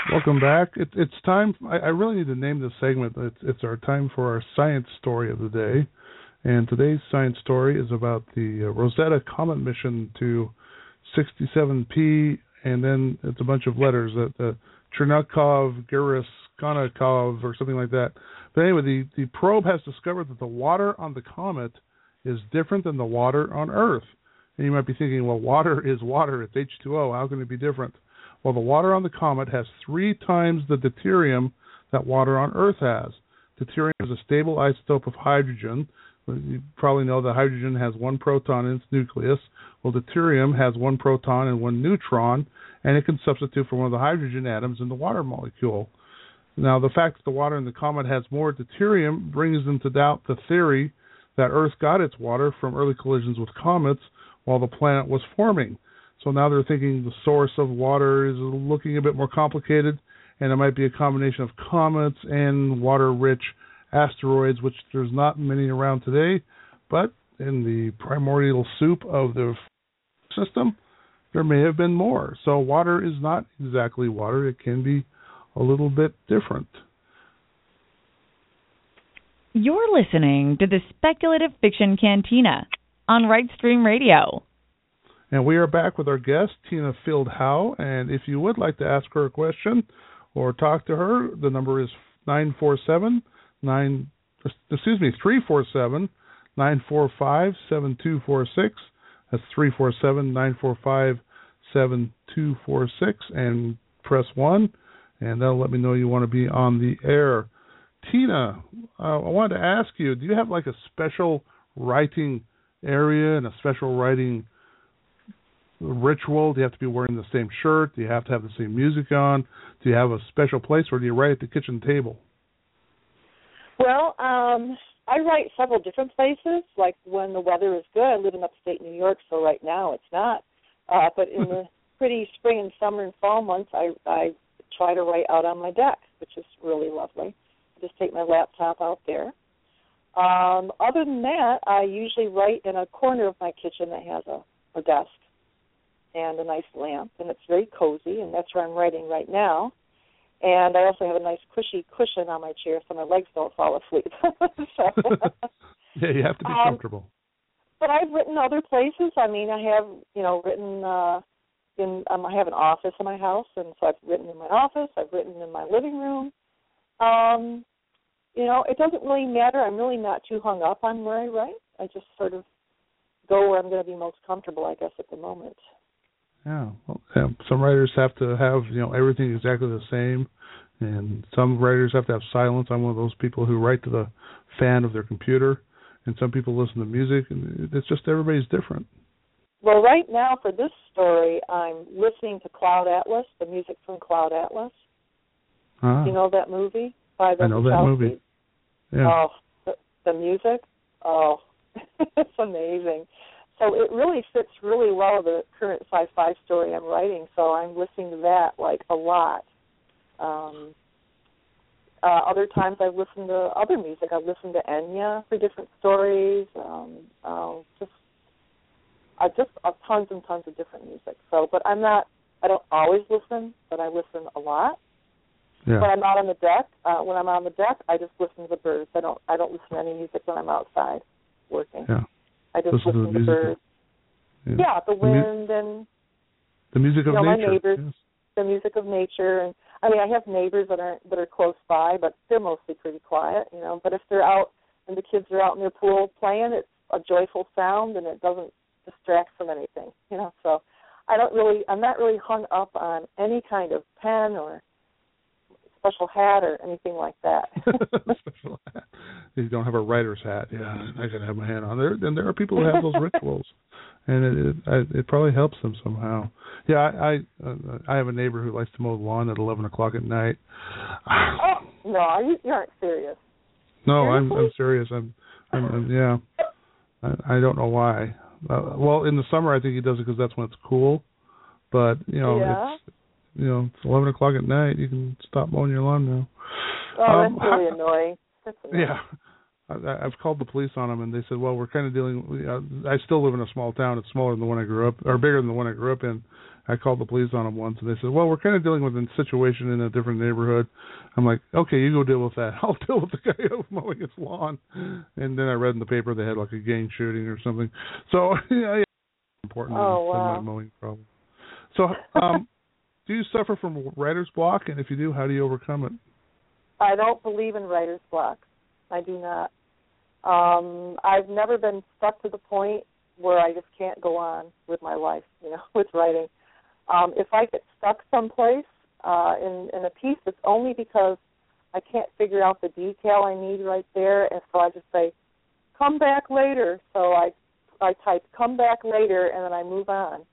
Welcome back. It, it's time. I, I really need to name this segment. It's, it's our time for our science story of the day. And today's science story is about the uh, Rosetta Comet mission to sixty-seven P, and then it's a bunch of letters, uh, the Chernikov, Gerasimenko, or something like that. But anyway, the, the probe has discovered that the water on the comet is different than the water on Earth. And you might be thinking, well, water is water. It's H two O. How can it be different? Well, the water on the comet has three times the deuterium that water on Earth has. Deuterium is a stable isotope of hydrogen. You probably know that hydrogen has one proton in its nucleus. Well, deuterium has one proton and one neutron, and it can substitute for one of the hydrogen atoms in the water molecule. Now, the fact that the water in the comet has more deuterium brings into doubt the theory that Earth got its water from early collisions with comets while the planet was forming. So now they're thinking the source of water is looking a bit more complicated, and it might be a combination of comets and water-rich asteroids, which there's not many around today, but in the primordial soup of the system, there may have been more. So water is not exactly water. It can be a little bit different. You're listening to the Speculative Fiction Cantina on Right Stream Radio. And we are back with our guest, Tina Field-Howe, and if you would like to ask her a question or talk to her, the number is nine four seven nine excuse me three four seven nine four five seven two four six. That's three four seven nine four five seven two four six, and press one, and that'll let me know you want to be on the air. Tina, uh, I wanted to ask you, do you have like a special writing area and a special writing ritual? Do you have to be wearing the same shirt? Do you have to have the same music on? Do you have a special place, or do you write at the kitchen table? Well, um, I write several different places. Like when the weather is good, I live in upstate New York, so right now it's not. Uh, but in the pretty spring and summer and fall months, I, I try to write out on my deck, which is really lovely. I just take my laptop out there. Um, other than that, I usually write in a corner of my kitchen that has a, a desk and a nice lamp, and it's very cozy, and that's where I'm writing right now. And I also have a nice cushy cushion on my chair so my legs don't fall asleep. so, yeah, you have to be um, comfortable. But I've written other places. I mean, I have, you know, written uh, in, um, I have an office in my house, and so I've written in my office. I've written in my living room. Um, you know, it doesn't really matter. I'm really not too hung up on where I write. I just sort of go where I'm going to be most comfortable, I guess, at the moment. Yeah, well, yeah, some writers have to have, you know, everything exactly the same, and some writers have to have silence. I'm one of those people who write to the fan of their computer, and some people listen to music, and it's just everybody's different. Well, right now for this story, I'm listening to Cloud Atlas, the music from Cloud Atlas. Ah, you know that movie? By the I know that Wachowskis? movie. Yeah. Oh, the, the music? Oh, it's amazing. So it really fits really well with the current sci-fi story I'm writing, so I'm listening to that, like, a lot. Um, uh, other times I've listened to other music. I've listened to Enya for different stories, um, uh, just I just uh, tons and tons of different music. So, but I'm not, I don't always listen, but I listen a lot. Yeah. When I'm out on the deck, uh, when I'm on the deck, I just listen to the birds. I don't, I don't listen to any music when I'm outside working. Yeah. I just listen, listen to the to music. birds. Yeah. Yeah, the The mu- wind and the music of you know, my nature. neighbors, Yes. the music of nature, and I mean, I have neighbors that are that are close by, but they're mostly pretty quiet, you know. But if they're out and the kids are out in their pool playing, it's a joyful sound and it doesn't distract from anything, you know. So I don't really, I'm not really hung up on any kind of pen or special hat or anything like that. Special hat. You don't have a writer's hat. Yeah, I can have my hand on there. And there are people who have those rituals, and it it, it probably helps them somehow. Yeah, I I, uh, I have a neighbor who likes to mow the lawn at eleven o'clock at night. Oh no, you, you aren't serious. No, Seriously? I'm I'm serious. I'm, I'm, I'm yeah. I, I don't know why. Uh, well, in the summer, I think he does it because that's when it's cool. But you know, Yeah. it's you know, it's eleven o'clock at night. You can stop mowing your lawn now. Oh, Um, that's really annoying. That's annoying. Yeah. I, I've called the police on them, and they said, well, we're kind of dealing with, uh, I still live in a small town. It's smaller than the one I grew up, or bigger than the one I grew up in. I called the police on him once, and they said, well, we're kind of dealing with a situation in a different neighborhood. I'm like, okay, you go deal with that. I'll deal with the guy who's mowing his lawn. And then I read in the paper they had like a gang shooting or something. So, yeah, yeah important oh, than, wow. than my mowing problem. So, um, do you suffer from writer's block? And if you do, how do you overcome it? I don't believe in writer's block. I do not. Um, I've never been stuck to the point where I just can't go on with my life, you know, with writing. Um, if I get stuck someplace uh, in, in a piece, it's only because I can't figure out the detail I need right there, and so I just say, come back later. So I I type, come back later, and then I move on.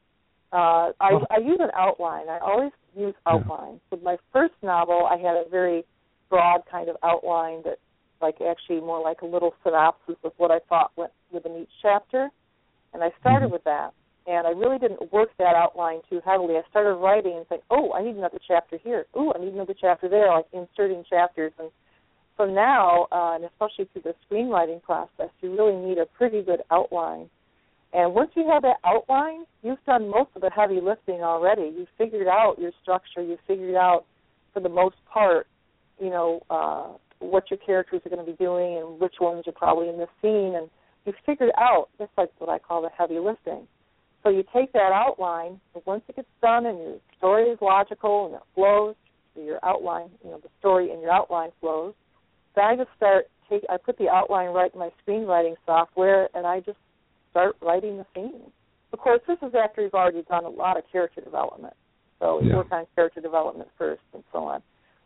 Uh, I, I use an outline. I always use outlines. With my first novel, I had a very broad kind of outline that, like, actually more like a little synopsis of what I thought went within each chapter, and I started mm-hmm. with that. And I really didn't work that outline too heavily. I started writing and saying, oh, I need another chapter here. Oh, I need another chapter there, like inserting chapters. And so now, uh, and especially through the screenwriting process, you really need a pretty good outline. And once you have that outline, you've done most of the heavy lifting already. You've figured out your structure. You've figured out, for the most part, you know, uh, what your characters are going to be doing and which ones are probably in this scene. And you've figured out, that's like what I call the heavy lifting. So you take that outline, and once it gets done and your story is logical and it flows, your outline, you know, the story in your outline flows, then I just start, take, I put the outline right in my screenwriting software, and I just start writing the scene. Of course, this is after you've already done a lot of character development. So you yeah. work on character development first and so on.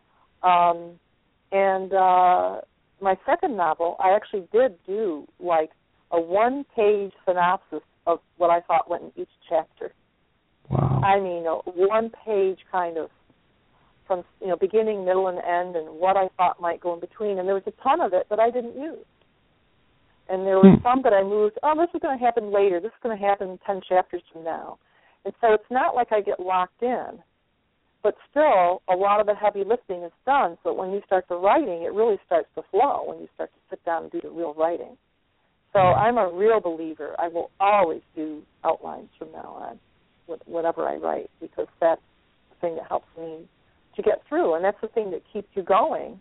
Um, and uh, my second novel, I actually did do like a one-page synopsis of what I thought went in each chapter. Wow. I mean, a one-page kind of from, you know, beginning, middle, and end, and what I thought might go in between. And there was a ton of it that I didn't use. And there were hmm. some that I moved, oh, this is going to happen later. This is going to happen ten chapters from now. And so it's not like I get locked in. But still, a lot of the heavy lifting is done. So when you start the writing, it really starts to flow when you start to sit down and do the real writing. So I'm a real believer. I will always do outlines from now on, whatever I write, because that's the thing that helps me to get through, and that's the thing that keeps you going.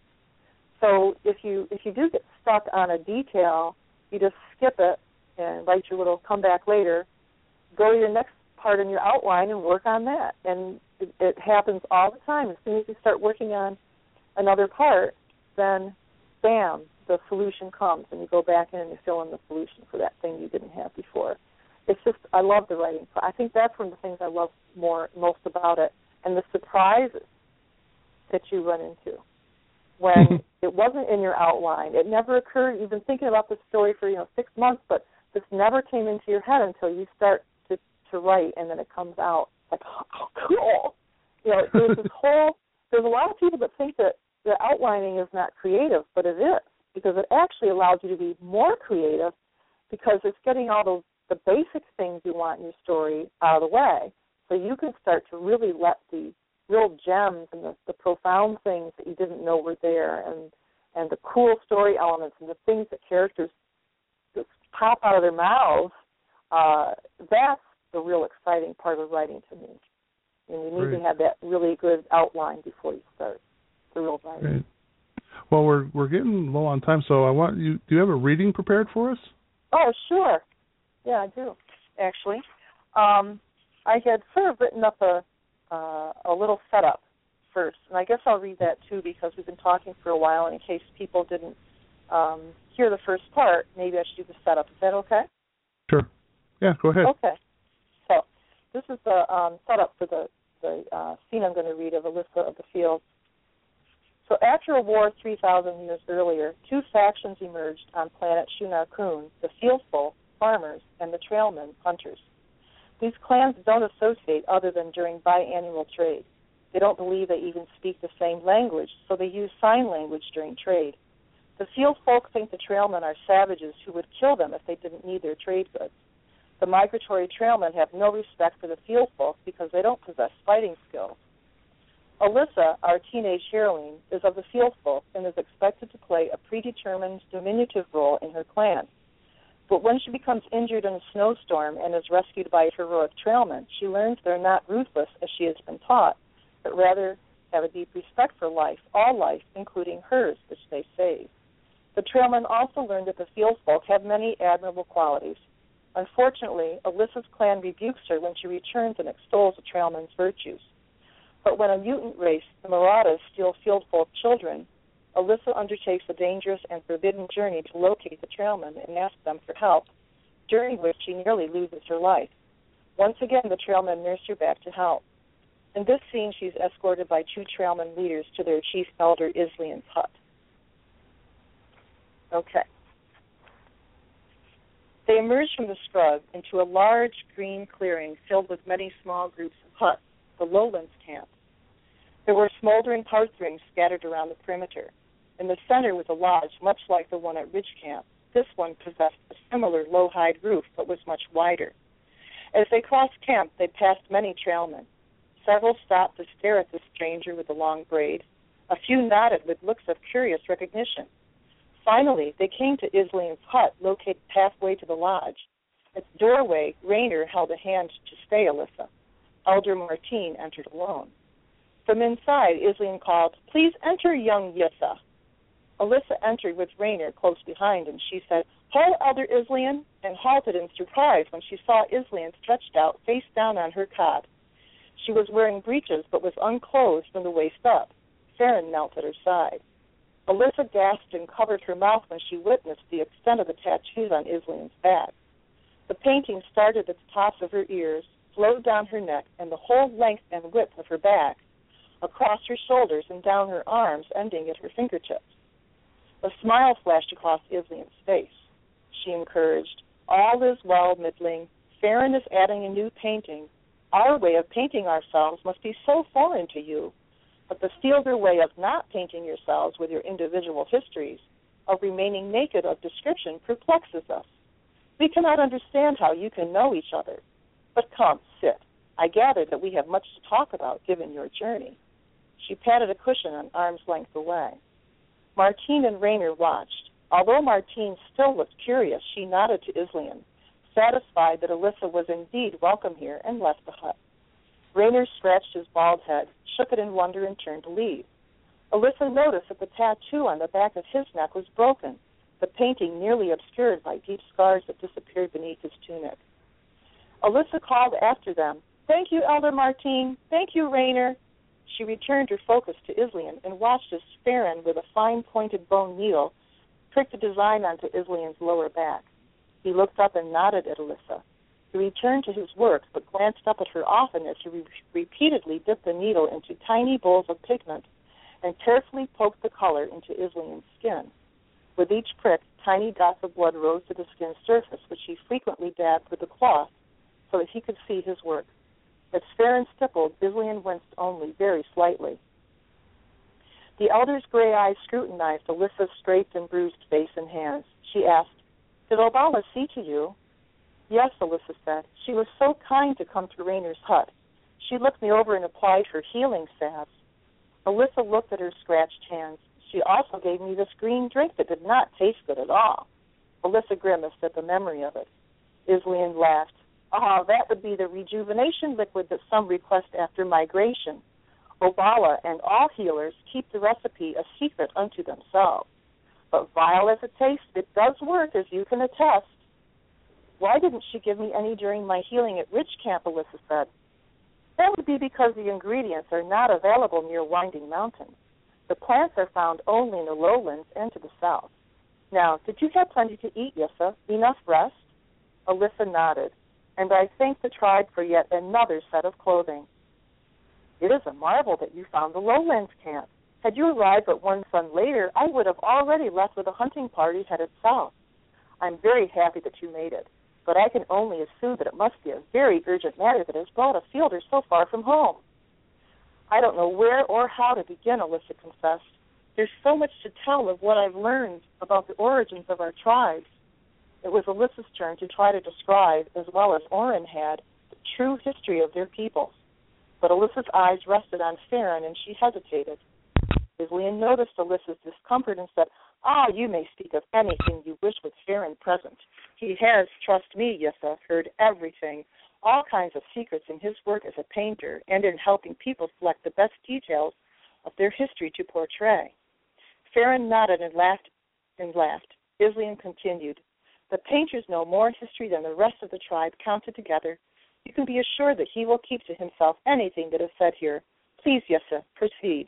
So if you if you do get stuck on a detail, you just skip it and write your little come back later, go to your next part in your outline and work on that. And it, it happens all the time. As soon as you start working on another part, then bam, the solution comes, and you go back in and you fill in the solution for that thing you didn't have before. It's just, I love the writing. I think that's one of the things I love more most about it, and the surprises that you run into when it wasn't in your outline. It never occurred. You've been thinking about this story for, you know, six months, but this never came into your head until you start to, to write, and then it comes out like, oh, cool. You know, there's this whole, there's a lot of people that think that the outlining is not creative, but it is, because it actually allows you to be more creative because it's getting all those the basic things you want in your story out of the way. So you can start to really let the real gems and the, the profound things that you didn't know were there, and, and the cool story elements and the things that characters just pop out of their mouths, uh, that's the real exciting part of writing to me. And you need Great. to have that really good outline before you start the real writing. Great. Well, we're we're getting low on time, so I want you. Do you have a reading prepared for us? Oh, sure. Yeah, I do. Actually, um, I had sort of written up a uh, a little setup first, and I guess I'll read that too because we've been talking for a while. And in case people didn't um, hear the first part, maybe I should do the setup. Is that okay? Sure. Yeah, go ahead. Okay. So this is the um, setup for the the uh, scene I'm going to read of Alyssa of the Fields. So after a war three thousand years earlier, two factions emerged on planet Shunar Kun, the Fieldfolk, farmers, and the Trailmen, hunters. These clans don't associate other than during biannual trade. They don't believe they even speak the same language, so they use sign language during trade. The Fieldfolk think the Trailmen are savages who would kill them if they didn't need their trade goods. The migratory Trailmen have no respect for the Fieldfolk because they don't possess fighting skills. Alyssa, our teenage heroine, is of the Fieldfolk and is expected to play a predetermined diminutive role in her clan. But when she becomes injured in a snowstorm and is rescued by heroic trailmen, she learns they're not ruthless as she has been taught, but rather have a deep respect for life, all life, including hers, which they save. The trailmen also learn that the field folk have many admirable qualities. Unfortunately, Alyssa's clan rebukes her when she returns and extols the trailmen's virtues. But when a mutant race, the Marauders, steal field folk children, Alyssa undertakes a dangerous and forbidden journey to locate the trailmen and ask them for help, during which she nearly loses her life. Once again, the trailmen nurse her back to health. In this scene, she's escorted by two trailmen leaders to their chief elder, Islian's hut. Okay. They emerge from the scrub into a large green clearing filled with many small groups of huts, the lowlands camp. There were smoldering hearthrings scattered around the perimeter. In the center was a lodge much like the one at Ridge Camp. This one possessed a similar low-hide roof but was much wider. As they crossed camp, they passed many trailmen. Several stopped to stare at the stranger with the long braid. A few nodded with looks of curious recognition. Finally, they came to Islian's hut, located halfway to the lodge. At the doorway, Raynor held a hand to stay Alyssa. Elder Martine entered alone. From inside, Islian called, "Please enter, young Yissa." Alyssa entered with Raynor close behind, and she said, "Ho, Elder Islian," and halted in surprise when she saw Islian stretched out, face down on her cot. She was wearing breeches, but was unclothed from the waist up. Farron knelt at her side. Alyssa gasped and covered her mouth when she witnessed the extent of the tattoos on Islian's back. The painting started at the tops of her ears, flowed down her neck, and the whole length and width of her back, across her shoulders and down her arms, ending at her fingertips. A smile flashed across Islian's face. She encouraged, "All is well, middling. Farron is adding a new painting. Our way of painting ourselves must be so foreign to you. But the Fielder way of not painting yourselves with your individual histories, of remaining naked of description, perplexes us. We cannot understand how you can know each other. But come, sit. I gather that we have much to talk about, given your journey." She patted a cushion an arm's length away. Martine and Raynor watched. Although Martine still looked curious, she nodded to Islian, satisfied that Alyssa was indeed welcome here, and left the hut. Raynor scratched his bald head, shook it in wonder, and turned to leave. Alyssa noticed that the tattoo on the back of his neck was broken, the painting nearly obscured by deep scars that disappeared beneath his tunic. Alyssa called after them, "Thank you, Elder Martine. Thank you, Raynor." She returned her focus to Islian and watched as Farron, with a fine-pointed bone needle, pricked a design onto Islian's lower back. He looked up and nodded at Alyssa. He returned to his work, but glanced up at her often as he re- repeatedly dipped the needle into tiny bowls of pigment and carefully poked the color into Islian's skin. With each prick, tiny dots of blood rose to the skin's surface, which he frequently dabbed with the cloth so that he could see his work. As Farron stippled, Islian winced only very slightly. The elder's gray eyes scrutinized Alyssa's scraped and bruised face and hands. She asked, "Did Obala see to you?" "Yes," Alyssa said. "She was so kind to come to Raynor's hut. She looked me over and applied her healing salves." Alyssa looked at her scratched hands. "She also gave me this green drink that did not taste good at all." Alyssa grimaced at the memory of it. Islian laughed. "Ah, that would be the rejuvenation liquid that some request after migration. Obala and all healers keep the recipe a secret unto themselves. But vile as it tastes, it does work, as you can attest." "Why didn't she give me any during my healing at Ridge Camp?" Alyssa said. "That would be because the ingredients are not available near Winding Mountain. The plants are found only in the lowlands and to the south. Now, did you have plenty to eat, Yissa? Enough rest?" Alyssa nodded, and I thanked the tribe for yet another set of clothing. "It is a marvel that you found the lowlands camp. Had you arrived but one sun later, I would have already left with a hunting party headed south. I'm very happy that you made it, but I can only assume that it must be a very urgent matter that has brought a fielder so far from home." "I don't know where or how to begin," Alyssa confessed. "There's so much to tell of what I've learned about the origins of our tribes." It was Alyssa's turn to try to describe, as well as Oren had, the true history of their peoples. But Alyssa's eyes rested on Farron, and she hesitated. Islian noticed Alyssa's discomfort and said, Ah, you may speak of anything you wish with Farron present. He has, trust me, Yissa, heard everything, all kinds of secrets in his work as a painter and in helping people select the best details of their history to portray. Farron nodded and laughed and laughed. Islian continued, the painters know more history than the rest of the tribe counted together. You can be assured that he will keep to himself anything that is said here. Please, Yissa, proceed.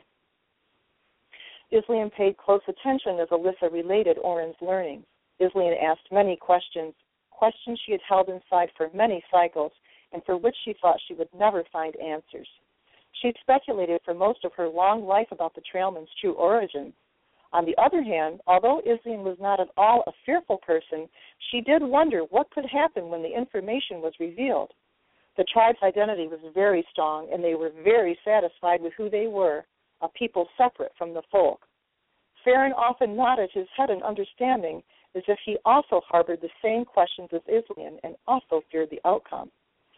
Islian paid close attention as Alyssa related Oren's learnings. Islian asked many questions, questions she had held inside for many cycles and for which she thought she would never find answers. She had speculated for most of her long life about the trailmen's true origins. On the other hand, although Islian was not at all a fearful person, she did wonder what could happen when the information was revealed. The tribe's identity was very strong, and they were very satisfied with who they were, a people separate from the folk. Farron often nodded his head in understanding, as if he also harbored the same questions as Islian and also feared the outcome.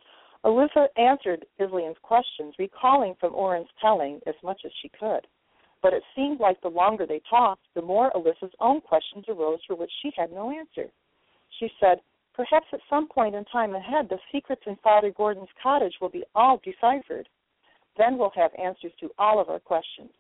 Alyssa answered Islian's questions, recalling from Oren's telling as much as she could. But it seemed like the longer they talked, the more Alyssa's own questions arose for which she had no answer. She said, perhaps at some point in time ahead, the secrets in Father Gordon's cottage will be all deciphered. Then we'll have answers to all of our questions.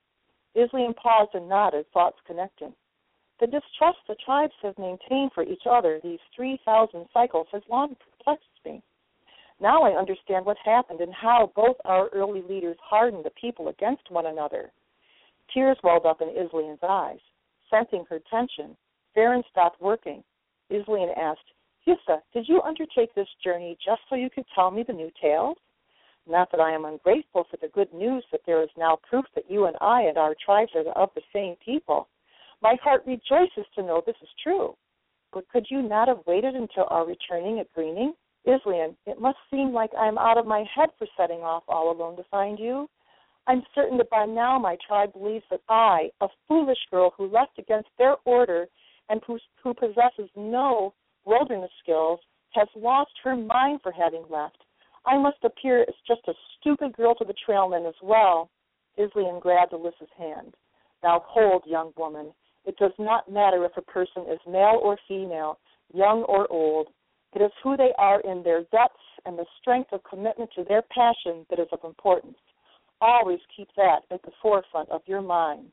Islian paused and nodded, thoughts connecting. The distrust the tribes have maintained for each other these three thousand cycles has long perplexed me. Now I understand what happened and how both our early leaders hardened the people against one another. Tears welled up in Islian's eyes. Sensing her tension, Farron stopped working. Islian asked, Yissa, did you undertake this journey just so you could tell me the new tales? Not that I am ungrateful for the good news that there is now proof that you and I and our tribes are of the same people. My heart rejoices to know this is true. But could you not have waited until our returning at Greening? Islian, it must seem like I am out of my head for setting off all alone to find you. I'm certain that by now my tribe believes that I, a foolish girl who left against their order and who, who possesses no wilderness skills, has lost her mind for having left. I must appear as just a stupid girl to the trailmen as well. Islian grabbed Alyssa's hand. Now hold, young woman. It does not matter if a person is male or female, young or old. It is who they are in their depths and the strength of commitment to their passion that is of importance. Always keep that at the forefront of your mind.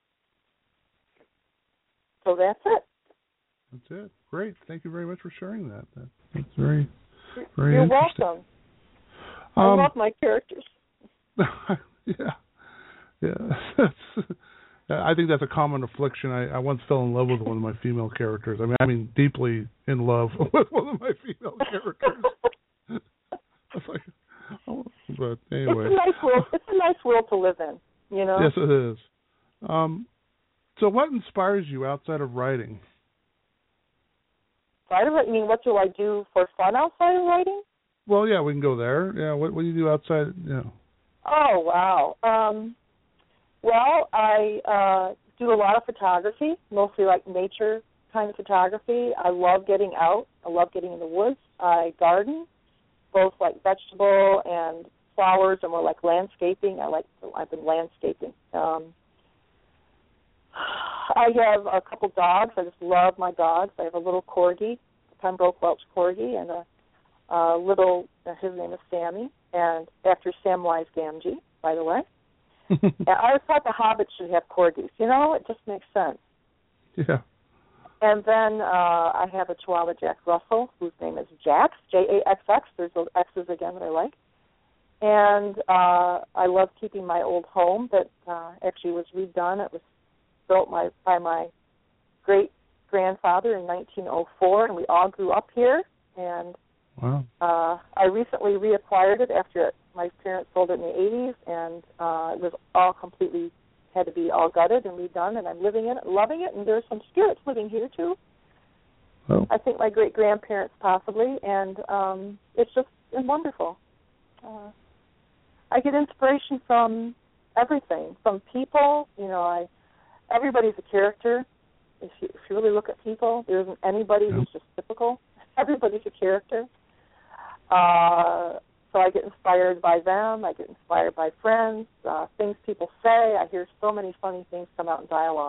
So that's it. That's it. Great. Thank you very much for sharing that. that that's very, very You're interesting. welcome. Um, I love my characters. yeah. Yeah. I think that's a common affliction. I, I once fell in love with one of my female characters. I mean, I mean, deeply in love with one of my female characters. I was like, oh, but anyway, it's a nice world. It's a nice world to live in, you know. Yes, it is. Um, so, what inspires you outside of writing? Outside of it, you mean what do I do for fun outside of writing? Well, yeah, we can go there. Yeah, what, what do you do outside? You know? Oh wow. Um, well, I uh, do a lot of photography, mostly like nature kind of photography. I love getting out. I love getting in the woods. I garden, both like vegetable and flowers, and more like landscaping. I like. I've been landscaping. Um, I have a couple dogs. I just love my dogs. I have a little corgi, a Pembroke Welsh corgi, and a, a little. Uh, his name is Sammy, and after Samwise Gamgee, by the way. And I always thought the hobbits should have corgis. You know, it just makes sense. Yeah. And then uh, I have a Chihuahua Jack Russell, whose name is Jax, J A X X. There's those X's again that I like. And uh, I love keeping my old home that uh, actually was redone. It was built my, by my great-grandfather in nineteen oh four, and we all grew up here. And wow. uh, I recently reacquired it after it, my parents sold it in the eighties, and uh, it was all completely, had to be all gutted and redone, and I'm living in it, loving it, and there's some spirits living here, too. Oh. I think my great-grandparents possibly, and um, it's just it's wonderful. Uh, I get inspiration from everything, from people. You know, I everybody's a character. If you, if you really look at people, there isn't anybody yeah. who's just typical. Everybody's a character. Uh, so I get inspired by them. I get inspired by friends, uh, things people say. I hear so many funny things come out in dialogue.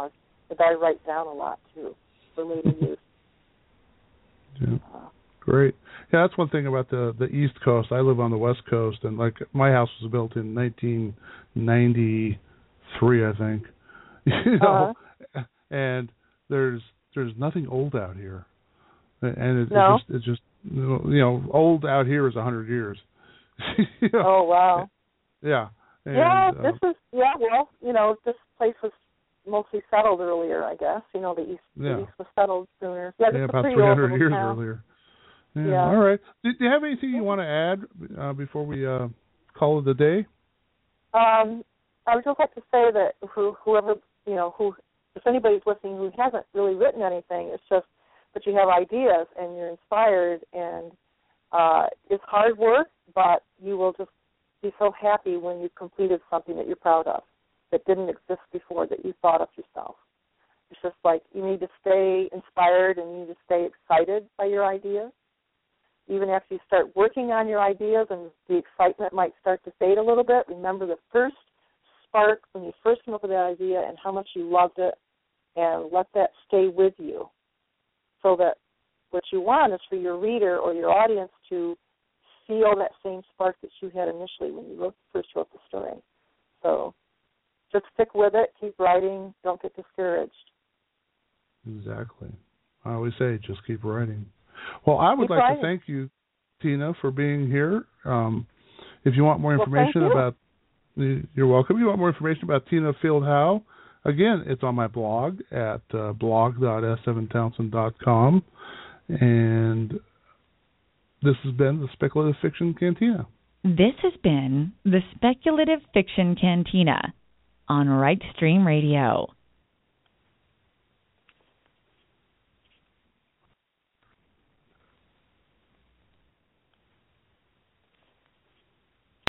that I write down a lot too for later use. Yeah. Uh, Great. Yeah, that's one thing about the the East Coast. I live on the West Coast, and like my house was built in nineteen ninety-three, I think. You know, uh-huh. And there's there's nothing old out here, and it, no? it just it's just you know old out here is a hundred years. You know? Oh wow. Yeah. And, yeah, uh, this is yeah. Well, you know, this place was mostly settled earlier, I guess. You know, the East yeah. the East was settled sooner. Yeah, yeah about three hundred years town. earlier. Yeah. yeah. All right. Do, do you have anything you want to add uh, before we uh, call it a day? Um, I would just like to say that who, whoever you know who. If anybody's listening who hasn't really written anything, it's just that you have ideas and you're inspired, and uh, it's hard work, but you will just be so happy when you've completed something that you're proud of, that didn't exist before, that you thought of yourself. It's just like you need to stay inspired and you need to stay excited by your ideas. Even after you start working on your ideas and the excitement might start to fade a little bit, remember the first spark when you first came up with that idea and how much you loved it, and let that stay with you, so that what you want is for your reader or your audience to feel that same spark that you had initially when you wrote, first wrote the story. So just stick with it, keep writing, don't get discouraged. Exactly. I always say just keep writing. Well, I would keep like writing. to thank you, Tina, for being here. Um, if you want more information well, about, you're welcome. If you want more information about Tina Field-Howe, again, it's on my blog at uh, blog dot s evan townsend dot com. And this has been the Speculative Fiction Cantina. This has been the Speculative Fiction Cantina on Right Stream Radio.